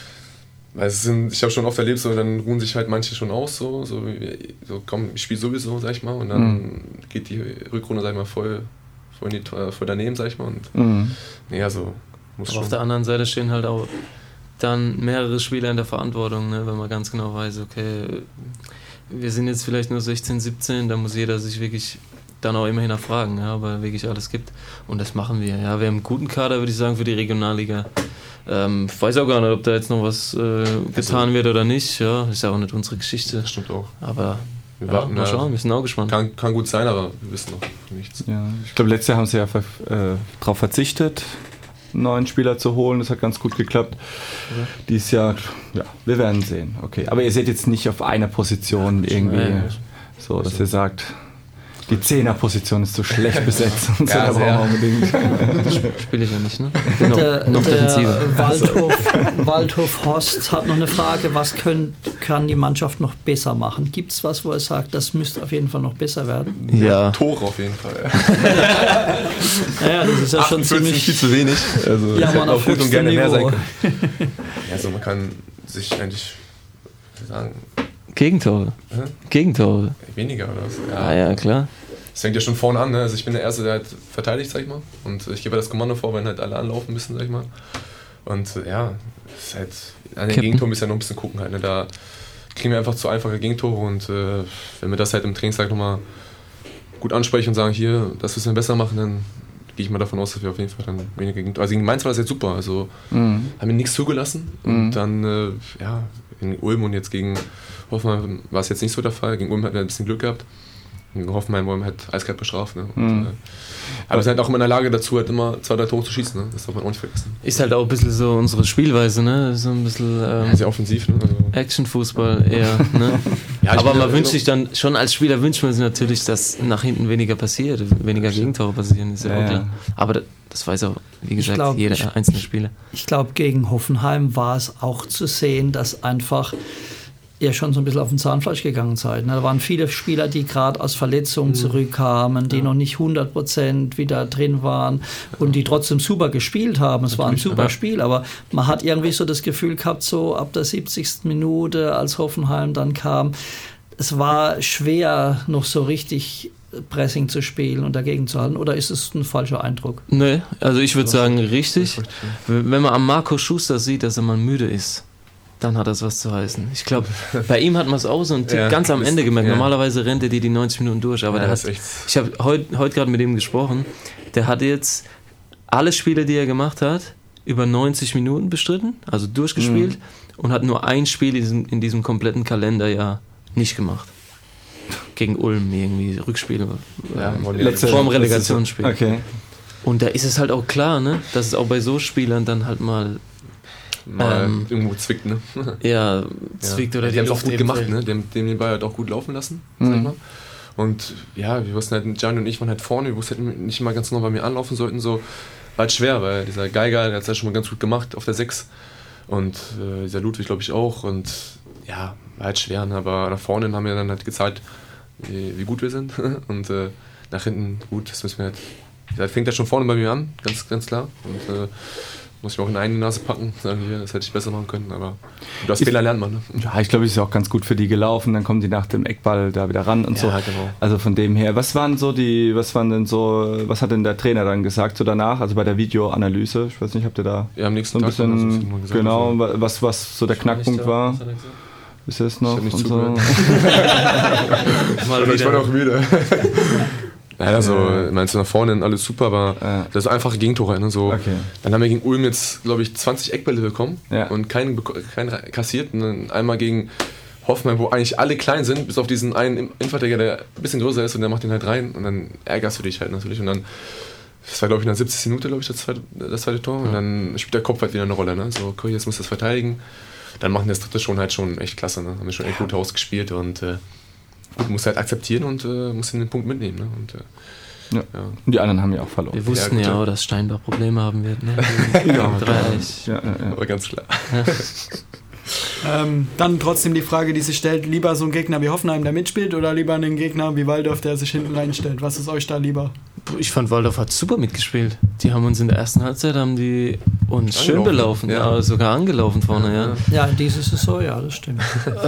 ich habe schon oft erlebt, so, dann ruhen sich halt manche schon aus, so komm, ich spiele sowieso, sag ich mal, und dann geht die Rückrunde, sag ich mal, voll daneben, sag ich mal. Und nee, also muss Aber schon. auf der anderen Seite stehen halt auch dann mehrere Spieler in der Verantwortung, ne, wenn man ganz genau weiß, okay, wir sind jetzt vielleicht nur 16, 17, da muss jeder sich wirklich dann auch immer hinterfragen, ja, ob er wirklich alles gibt. Und das machen wir. Ja. Wir haben einen guten Kader, würde ich sagen, für die Regionalliga. Ich weiß auch gar nicht, ob da jetzt noch was getan wird oder nicht. Ja, ist ja auch nicht unsere Geschichte. Das stimmt auch. Aber Wir warten, mal schauen, wir sind auch gespannt. Kann gut sein, aber wir wissen noch nichts. Ja, ich glaube, letztes Jahr haben sie ja darauf verzichtet, einen neuen Spieler zu holen. Das hat ganz gut geklappt. Ja. Dieses Jahr, ja, wir werden sehen. Okay, aber ihr seid jetzt nicht auf einer Position irgendwie so, dass ihr sagt, die 10er-Position ist so schlecht besetzt. Und ja, so, aber unbedingt. Spiele ich ja nicht, ne? Noch defensiver. Waldhof Horst hat noch eine Frage, was kann die Mannschaft noch besser machen? Gibt es was, wo er sagt, das müsste auf jeden Fall noch besser werden? Ja. Tore auf jeden Fall. Ja, das ist ja schon ziemlich viel zu wenig. Also ja, man auf gut und gerne mehr sein Niveau. können. Ja, also man kann sich eigentlich sagen, Gegentore. Gegentore. weniger oder was? Ja, klar. Das fängt ja schon vorne an, ne? Also ich bin der Erste, der halt verteidigt, sag ich mal. Und ich gebe das Kommando vor, wenn halt alle anlaufen müssen, sag ich mal. Und ja, ist halt, an den Gegentoren ist ja noch ein bisschen gucken halt, ne? Da kriegen wir einfach zu einfache Gegentore und wenn wir das halt im Trainingstag nochmal gut ansprechen und sagen, hier, das müssen wir besser machen, dann gehe ich mal davon aus, dass wir auf jeden Fall dann weniger Gegentore. Also gegen Mainz war das jetzt super, also haben wir nichts zugelassen und dann, in Ulm und jetzt gegen Hoffenheim war es jetzt nicht so der Fall. Gegen Ulm hatten wir ein bisschen Glück gehabt. Gegen Hoffenheim wurden wir halt eiskalt bestraft. Ne? Und, aber wir sind halt auch immer in der Lage dazu, halt immer 2-3 Tore zu schießen. Ne? Das darf man auch nicht vergessen. Ist halt auch ein bisschen so unsere Spielweise, ne? So ein bisschen sehr offensiv. Ne? Also Actionfußball eher. Ne? ja, aber man wünscht sich dann, schon als Spieler wünscht man sich natürlich, dass nach hinten weniger passiert, weniger Gegentore passieren, ist ja auch klar. Aber das weiß auch, wie gesagt, jeder einzelne Spieler. Ich glaube, gegen Hoffenheim war es auch zu sehen, dass einfach ihr schon so ein bisschen auf den Zahnfleisch gegangen seid. Da waren viele Spieler, die gerade aus Verletzungen zurückkamen, die noch nicht 100% wieder drin waren und die trotzdem super gespielt haben. Es war ein super Spiel, aber man hat irgendwie so das Gefühl gehabt, so ab der 70. Minute, als Hoffenheim dann kam, es war schwer, noch so richtig Pressing zu spielen und dagegen zu halten, oder ist es ein falscher Eindruck? Nee, also ich würde sagen, richtig. Wenn man am Marco Schuster sieht, dass er mal müde ist, dann hat das was zu heißen. Ich glaube, bei ihm hat man es auch so einen Tick ganz am Ende gemerkt. Normalerweise rennt er die 90 Minuten durch, aber ich habe heute gerade mit ihm gesprochen, der hat jetzt alle Spiele, die er gemacht hat, über 90 Minuten bestritten, also durchgespielt und hat nur ein Spiel in diesem kompletten Kalenderjahr nicht gemacht. Gegen Ulm irgendwie, Rückspiel, vorm Relegationsspiel. Okay. Und da ist es halt auch klar, ne, dass es auch bei so Spielern dann halt mal irgendwo zwickt, ne? Ja, zwickt oder die haben es auch gut gemacht, ne? Die haben den Ball halt auch gut laufen lassen, sag ich mal. Und ja, wir wussten halt, Gianni und ich waren halt vorne, wir wussten halt nicht immer ganz genau, bei mir anlaufen sollten, so. War halt schwer, weil dieser Geiger, der hat es ja schon mal ganz gut gemacht auf der 6 und dieser Ludwig, glaube ich, auch und ja, war halt schwer, ne? Aber nach vorne haben wir dann halt gezeigt, wie gut wir sind und nach hinten, gut, das müssen wir halt, das fängt ja schon vorne bei mir an, ganz klar und muss ich mir auch in eine Nase packen, sagen wir, das hätte ich besser machen können, aber das Fehler lernt man. Ne? Ja, ich glaube, es ist auch ganz gut für die gelaufen, dann kommen die nach dem Eckball da wieder ran und so. Ja, genau. Also von dem her, was hat denn der Trainer dann gesagt so danach, also bei der Videoanalyse, ich weiß nicht, habt ihr da am nächsten so ein Tag bisschen, gesagt, genau, was so der Knackpunkt war? Ist es noch? Ich habe nicht so. Ich war noch müde. Ja, also meinst du nach vorne alles super, aber das ist einfache Gegentore. Ne? So, dann haben wir gegen Ulm jetzt, glaube ich, 20 Eckbälle bekommen und keinen kassiert. Und dann einmal gegen Hoffenheim, wo eigentlich alle klein sind, bis auf diesen einen Innenverteidiger, der ein bisschen größer ist und der macht den halt rein und dann ärgerst du dich halt natürlich. Und dann, das war glaube ich in der 70. Minute, glaube ich, das zweite Tor und dann spielt der Kopf halt wieder eine Rolle. Ne? So, okay, jetzt muss das verteidigen. dann machen das dritte schon echt klasse. Ne? Haben wir schon echt gut ausgespielt und gut, muss halt akzeptieren und muss den Punkt mitnehmen. Ne? Und, ja. Und die anderen haben ja auch verloren. Wir wussten ja auch, dass Steinbach Probleme haben wird. Ne? Aber ganz klar. Ja. Dann trotzdem die Frage, die sich stellt, lieber so ein Gegner wie Hoffenheim, der mitspielt, oder lieber einen Gegner wie Walldorf, der sich hinten reinstellt? Was ist euch da lieber? Ich fand, Walldorf hat super mitgespielt. Die haben uns in der ersten Halbzeit schön belaufen, ja, sogar angelaufen vorne. Ja. Ja, in dieser Saison, ja, das stimmt.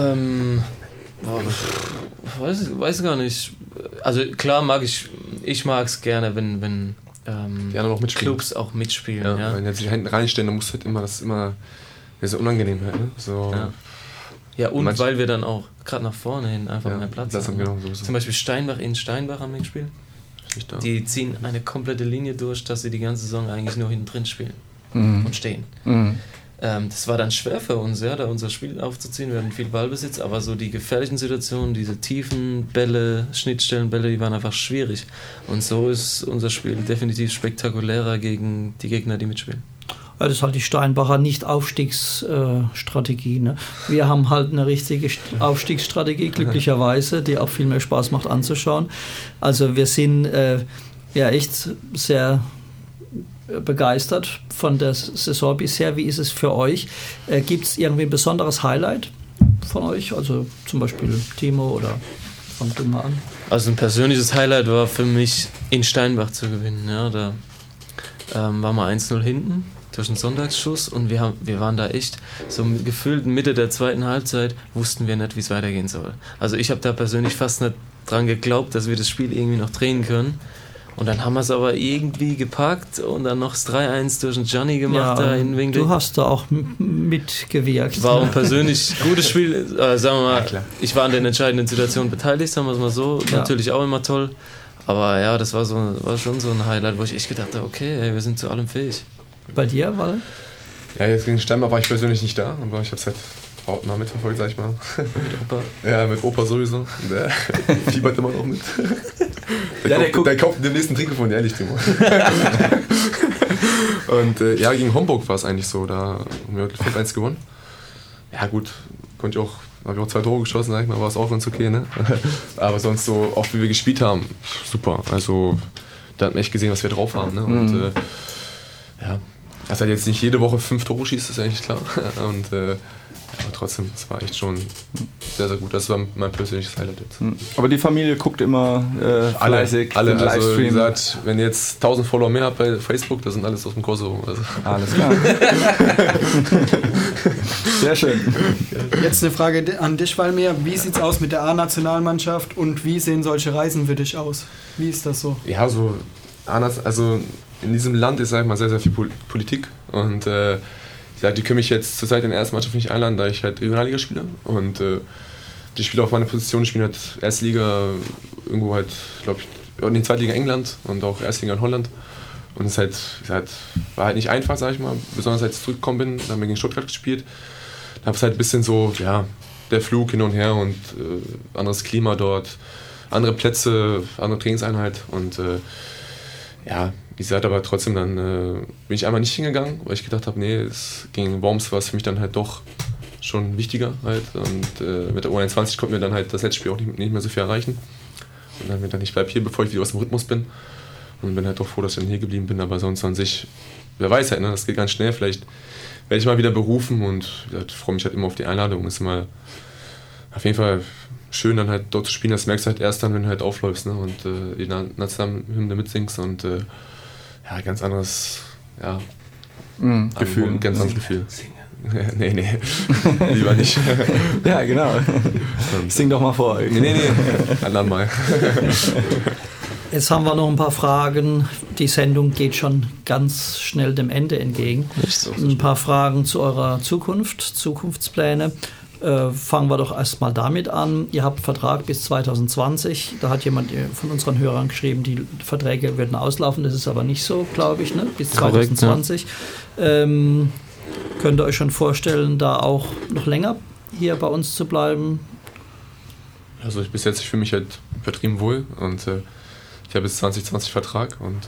Weiß gar nicht. Also klar ich mag es gerne, wenn die anderen auch mitspielen. Clubs auch mitspielen. Ja, Ja. wenn die sich hinten reinstellen, dann muss halt immer sehr unangenehm halt. Ne? So. Ja, und weil wir dann auch gerade nach vorne hin einfach mehr Platz haben. Genau, so. Zum Beispiel Steinbach haben wir gespielt. Die ziehen eine komplette Linie durch, dass sie die ganze Saison eigentlich nur hinten drin spielen und stehen. Das war dann schwer für uns, ja, da unser Spiel aufzuziehen. Wir hatten viel Ballbesitz, aber so die gefährlichen Situationen, diese tiefen Bälle, Schnittstellenbälle, die waren einfach schwierig. Und so ist unser Spiel definitiv spektakulärer gegen die Gegner, die mitspielen. Ja, das ist halt die Steinbacher Nicht-Aufstiegsstrategie. Ne? Wir haben halt eine richtige Aufstiegsstrategie, glücklicherweise, die auch viel mehr Spaß macht anzuschauen. Also wir sind echt sehr begeistert von der Saison bisher. Wie ist es für euch? Gibt es irgendwie ein besonderes Highlight von euch? Also zum Beispiel Timo oder fang du mal an. Also ein persönliches Highlight war für mich, in Steinbach zu gewinnen. Ja, da waren wir 1-0 hinten durch einen Sonntagsschuss und wir waren da echt so gefühlt Mitte der zweiten Halbzeit wussten wir nicht, wie es weitergehen soll. Also ich habe da persönlich fast nicht dran geglaubt, dass wir das Spiel irgendwie noch drehen können. Und dann haben wir es aber irgendwie gepackt und dann noch das 3-1 durch den Gianni gemacht da in Winkel. Du hast da auch mitgewirkt. War ein persönlich gutes Spiel. Sagen wir mal, ich war an den entscheidenden Situationen beteiligt, sagen wir es mal so. Ja. Natürlich auch immer toll. Aber ja, das war schon so ein Highlight, wo ich echt gedacht habe, okay, wir sind zu allem fähig. Bei dir, Walle? Ja, jetzt gegen Steinbach war ich persönlich nicht da, aber ich habe es halt hautnah mitverfolgt, sag ich mal. Mit Opa? Ja, mit Opa sowieso. Der fiebert immer noch mit. Der kauft den nächsten Trikot von, ehrlich, Timo. Und gegen Homburg war es eigentlich so, da haben wir 5-1 gewonnen. Ja gut, habe ich auch 2 Tore geschossen, sag ich mal, war es auch ganz okay, ne? Aber sonst so, auch wie wir gespielt haben, super. Also da hat man echt gesehen, was wir drauf haben, ne? Und dass er jetzt nicht jede Woche 5 Tore schießt, ist eigentlich klar. Und aber trotzdem, es war echt schon sehr, sehr gut. Das war mein persönliches Highlight jetzt. Aber die Familie guckt immer fleißig. Alle, also wie gesagt, wenn ihr jetzt 1000 Follower mehr habt bei Facebook, das sind alles aus dem Kosovo. Also. Alles klar. Sehr schön. Jetzt eine Frage an dich, Valmir. Wie sieht es aus mit der A-Nationalmannschaft und wie sehen solche Reisen für dich aus? Wie ist das so? Ja, so also in diesem Land ist, sag ich mal, sehr, sehr viel Politik und die können mich jetzt zurzeit in der ersten Mannschaft nicht einladen, da ich halt Regionalliga spiele und die spiele auf meiner Position, ich spiele halt Erstliga irgendwo halt, glaube ich, in der Zweitliga England und auch Erstliga in Holland und es war halt nicht einfach, sag ich mal, besonders als ich zurückgekommen bin, da haben wir gegen Stuttgart gespielt, da habe ich halt ein bisschen so, ja, der Flug hin und her und anderes Klima dort, andere Plätze, andere Trainingseinheit und wie gesagt, aber trotzdem dann bin ich einmal nicht hingegangen, weil ich gedacht habe, nee, gegen Worms war es für mich dann halt doch schon wichtiger halt und mit der U21 konnten wir dann halt das letzte Spiel auch nicht mehr so viel erreichen und dann habe ich gedacht, ich bleibe hier, bevor ich wieder aus dem Rhythmus bin und bin halt doch froh, dass ich dann hier geblieben bin, aber sonst an sich, wer weiß halt, ne, das geht ganz schnell, vielleicht werde ich mal wieder berufen und ich freue mich halt immer auf die Einladung, ist immer auf jeden Fall schön dann halt dort zu spielen, das merkst du halt erst dann, wenn du halt aufläufst, ne, und die Nationalhymne mitsingst und ganz anderes Gefühl. Ganz anderes Gefühl. Nee, lieber nicht. Ja, genau. Sing doch mal vor. Nee, anderen mal. Jetzt haben wir noch ein paar Fragen. Die Sendung geht schon ganz schnell dem Ende entgegen. Ein paar Fragen zu eurer Zukunft, Zukunftspläne. Fangen wir doch erstmal damit an. Ihr habt Vertrag bis 2020. Da hat jemand von unseren Hörern geschrieben, die Verträge würden auslaufen. Das ist aber nicht so, glaube ich, ne? Bis 2020. Korrekt, ja. Könnt ihr euch schon vorstellen, da auch noch länger hier bei uns zu bleiben? Also bis jetzt, ich fühle mich halt übertrieben wohl und ich habe bis 2020 Vertrag und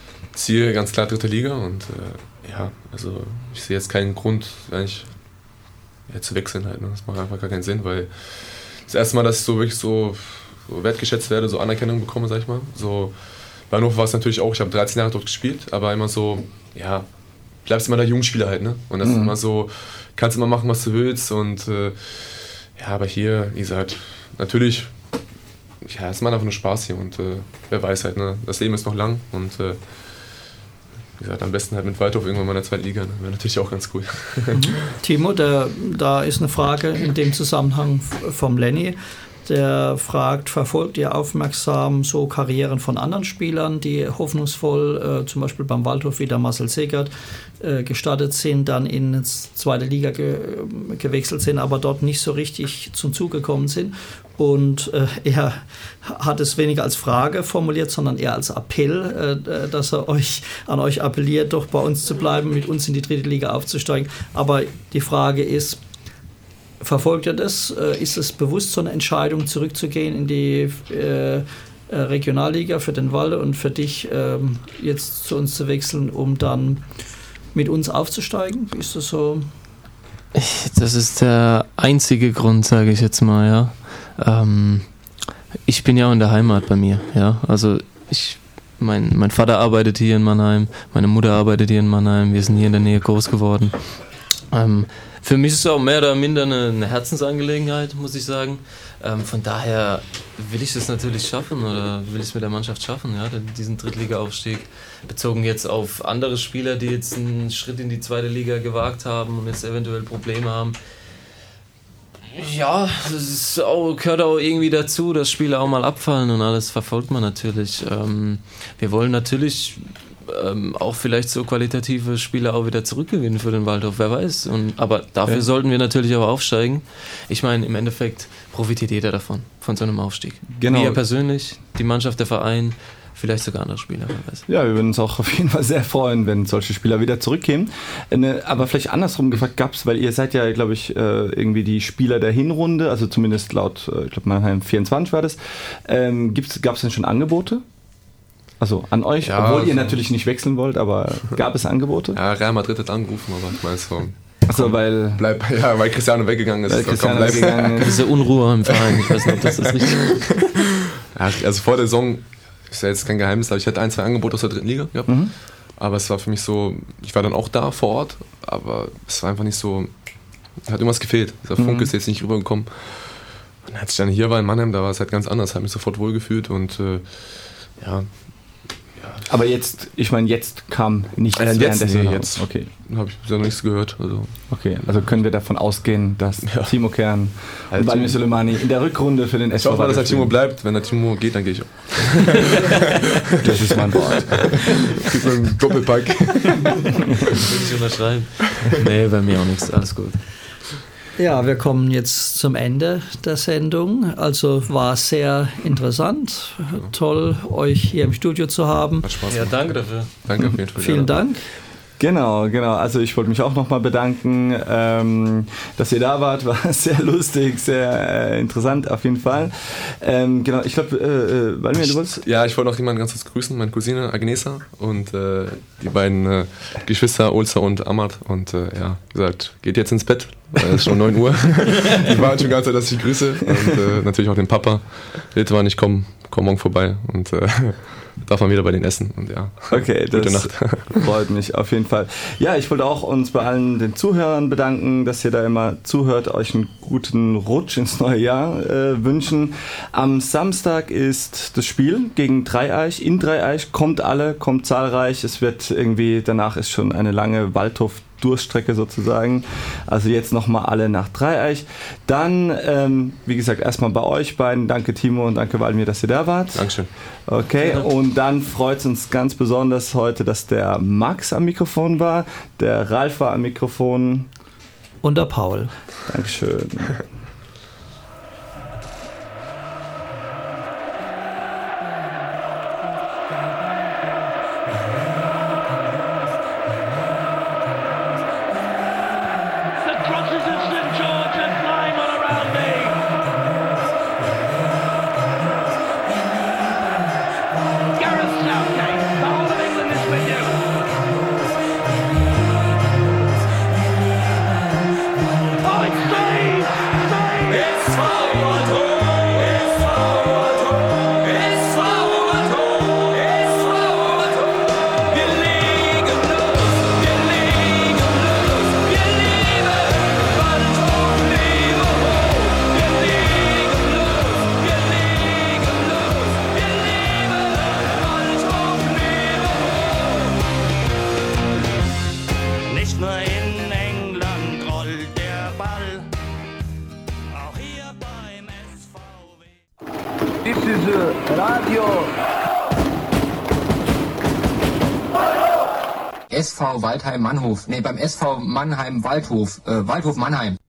Ziel ganz klar 3. Liga und also ich sehe jetzt keinen Grund, eigentlich zu wechseln halt. Ne? Das macht einfach gar keinen Sinn, weil das erste Mal, dass ich so wirklich so wertgeschätzt werde, so Anerkennung bekomme, sag ich mal. So, bei Hannover war es natürlich auch, ich habe 13 Jahre dort gespielt, aber immer so, ja, bleibst immer der Jungspieler halt, ne? Und das ist immer so, kannst immer machen, was du willst und ja, aber hier, wie gesagt, natürlich, ja, es macht einfach nur Spaß hier und wer weiß halt, ne? Das Leben ist noch lang und wie gesagt, am besten halt mit Waldhof irgendwann mal in der zweiten Liga, ne? Wäre natürlich auch ganz cool. Timo, da ist eine Frage in dem Zusammenhang vom Lenny. Der fragt, verfolgt ihr aufmerksam so Karrieren von anderen Spielern, die hoffnungsvoll, zum Beispiel beim Waldhof wie der Marcel Segert, gestartet sind, dann in die zweite Liga gewechselt sind, aber dort nicht so richtig zum Zug gekommen sind. Und er hat es weniger als Frage formuliert, sondern eher als Appell, dass er an euch appelliert, doch bei uns zu bleiben, mit uns in die dritte Liga aufzusteigen. Aber die Frage ist, verfolgt ihr das? Ist es bewusst so eine Entscheidung, zurückzugehen in die Regionalliga für den Walde und für dich jetzt zu uns zu wechseln, um dann mit uns aufzusteigen? Ist das so? Das ist der einzige Grund, sage ich jetzt mal, ja. Ich bin ja auch in der Heimat bei mir, ja. Also mein Vater arbeitet hier in Mannheim, meine Mutter arbeitet hier in Mannheim, wir sind hier in der Nähe groß geworden. Für mich ist es auch mehr oder minder eine Herzensangelegenheit, muss ich sagen. Von daher will ich das natürlich schaffen oder will ich es mit der Mannschaft schaffen, ja, diesen Drittliga-Aufstieg. Bezogen jetzt auf andere Spieler, die jetzt einen Schritt in die zweite Liga gewagt haben und jetzt eventuell Probleme haben. Ja, das gehört auch irgendwie dazu, dass Spieler auch mal abfallen und alles verfolgt man natürlich. Wir wollen natürlich auch vielleicht so qualitative Spieler auch wieder zurückgewinnen für den Waldhof, wer weiß. Aber dafür sollten wir natürlich auch aufsteigen. Ich meine, im Endeffekt profitiert jeder davon, von so einem Aufstieg. Genau. Wir persönlich, die Mannschaft, der Verein, vielleicht sogar andere Spieler, wer weiß. Ja, wir würden uns auch auf jeden Fall sehr freuen, wenn solche Spieler wieder zurückkämen. Aber vielleicht andersrum gefragt, gab's, weil ihr seid ja, glaube ich, irgendwie die Spieler der Hinrunde, also zumindest laut, ich glaube, Mannheim 24 war das. Gab es denn schon Angebote? Also an euch, ja, obwohl ihr natürlich nicht wechseln wollt, aber gab es Angebote? Ja, Real Madrid hat angerufen, aber ich meine so. Achso, weil Cristiano weggegangen ist. Weil Cristiano weggegangen ist. Diese Unruhe im Verein, ich weiß nicht, ob das richtig ist. Ja, also vor der Saison, ist ja jetzt kein Geheimnis, aber ich hatte 1-2 Angebote aus der dritten Liga gehabt. Mhm. Aber es war für mich so, ich war dann auch da vor Ort, aber es war einfach nicht so, hat irgendwas gefehlt. Der Funke ist jetzt nicht rübergekommen. Und als ich dann hier war in Mannheim, da war es halt ganz anders, habe mich sofort wohlgefühlt und ja. Aber jetzt, ich meine, jetzt kam nichts während der Saison. Jetzt okay. Habe ich noch nichts gehört. Also. Okay, also können wir davon ausgehen, dass Timo Kern und Valmir Soleimani in der Rückrunde für den SV Ich hoffe mal, dass der Timo bleibt. Wenn der Timo geht, dann gehe ich auch. Das ist mein Wort. So ein Doppelpack. Würde ich unterschreiben. Nee, bei mir auch nichts. Alles gut. Ja, wir kommen jetzt zum Ende der Sendung. Also war sehr interessant. Toll, euch hier im Studio zu haben. Hat Spaß gemacht. Ja, danke dafür. Danke auf jeden Fall. Vielen Dank. Genau. Also ich wollte mich auch nochmal bedanken, dass ihr da wart. War sehr lustig, sehr interessant auf jeden Fall. Genau, ich glaube, Valmir, du wolltest? Ja, ich wollte noch jemanden ganz kurz grüßen, meine Cousine Agnesa und die beiden Geschwister Olsa und Ahmad. Und ja, wie gesagt, geht jetzt ins Bett, weil es ist schon 9 Uhr. Die waren schon ganz, dass ich grüße. Und natürlich auch den Papa. Bitte war nicht komm morgen vorbei. Und darf man wieder bei denen essen. Und ja, okay, gute Nacht. Freut mich auf jeden Fall. Ja, ich wollte auch uns bei allen den Zuhörern bedanken, dass ihr da immer zuhört, euch einen guten Rutsch ins neue Jahr wünschen. Am Samstag ist das Spiel gegen Dreieich. In Dreieich kommt zahlreich. Es wird irgendwie, danach ist schon eine lange Waldhof-Durststrecke sozusagen. Also jetzt nochmal alle nach Dreieich. Dann, wie gesagt, erstmal bei euch beiden. Danke Timo und danke Valmir, dass ihr da wart. Dankeschön. Okay, und dann freut es uns ganz besonders heute, dass der Max am Mikrofon war, der Ralf war am Mikrofon. Und der Paul. Dankeschön. Fight! SV Waldheim Mannhof. Nee, beim SV Mannheim Waldhof. Waldhof Mannheim.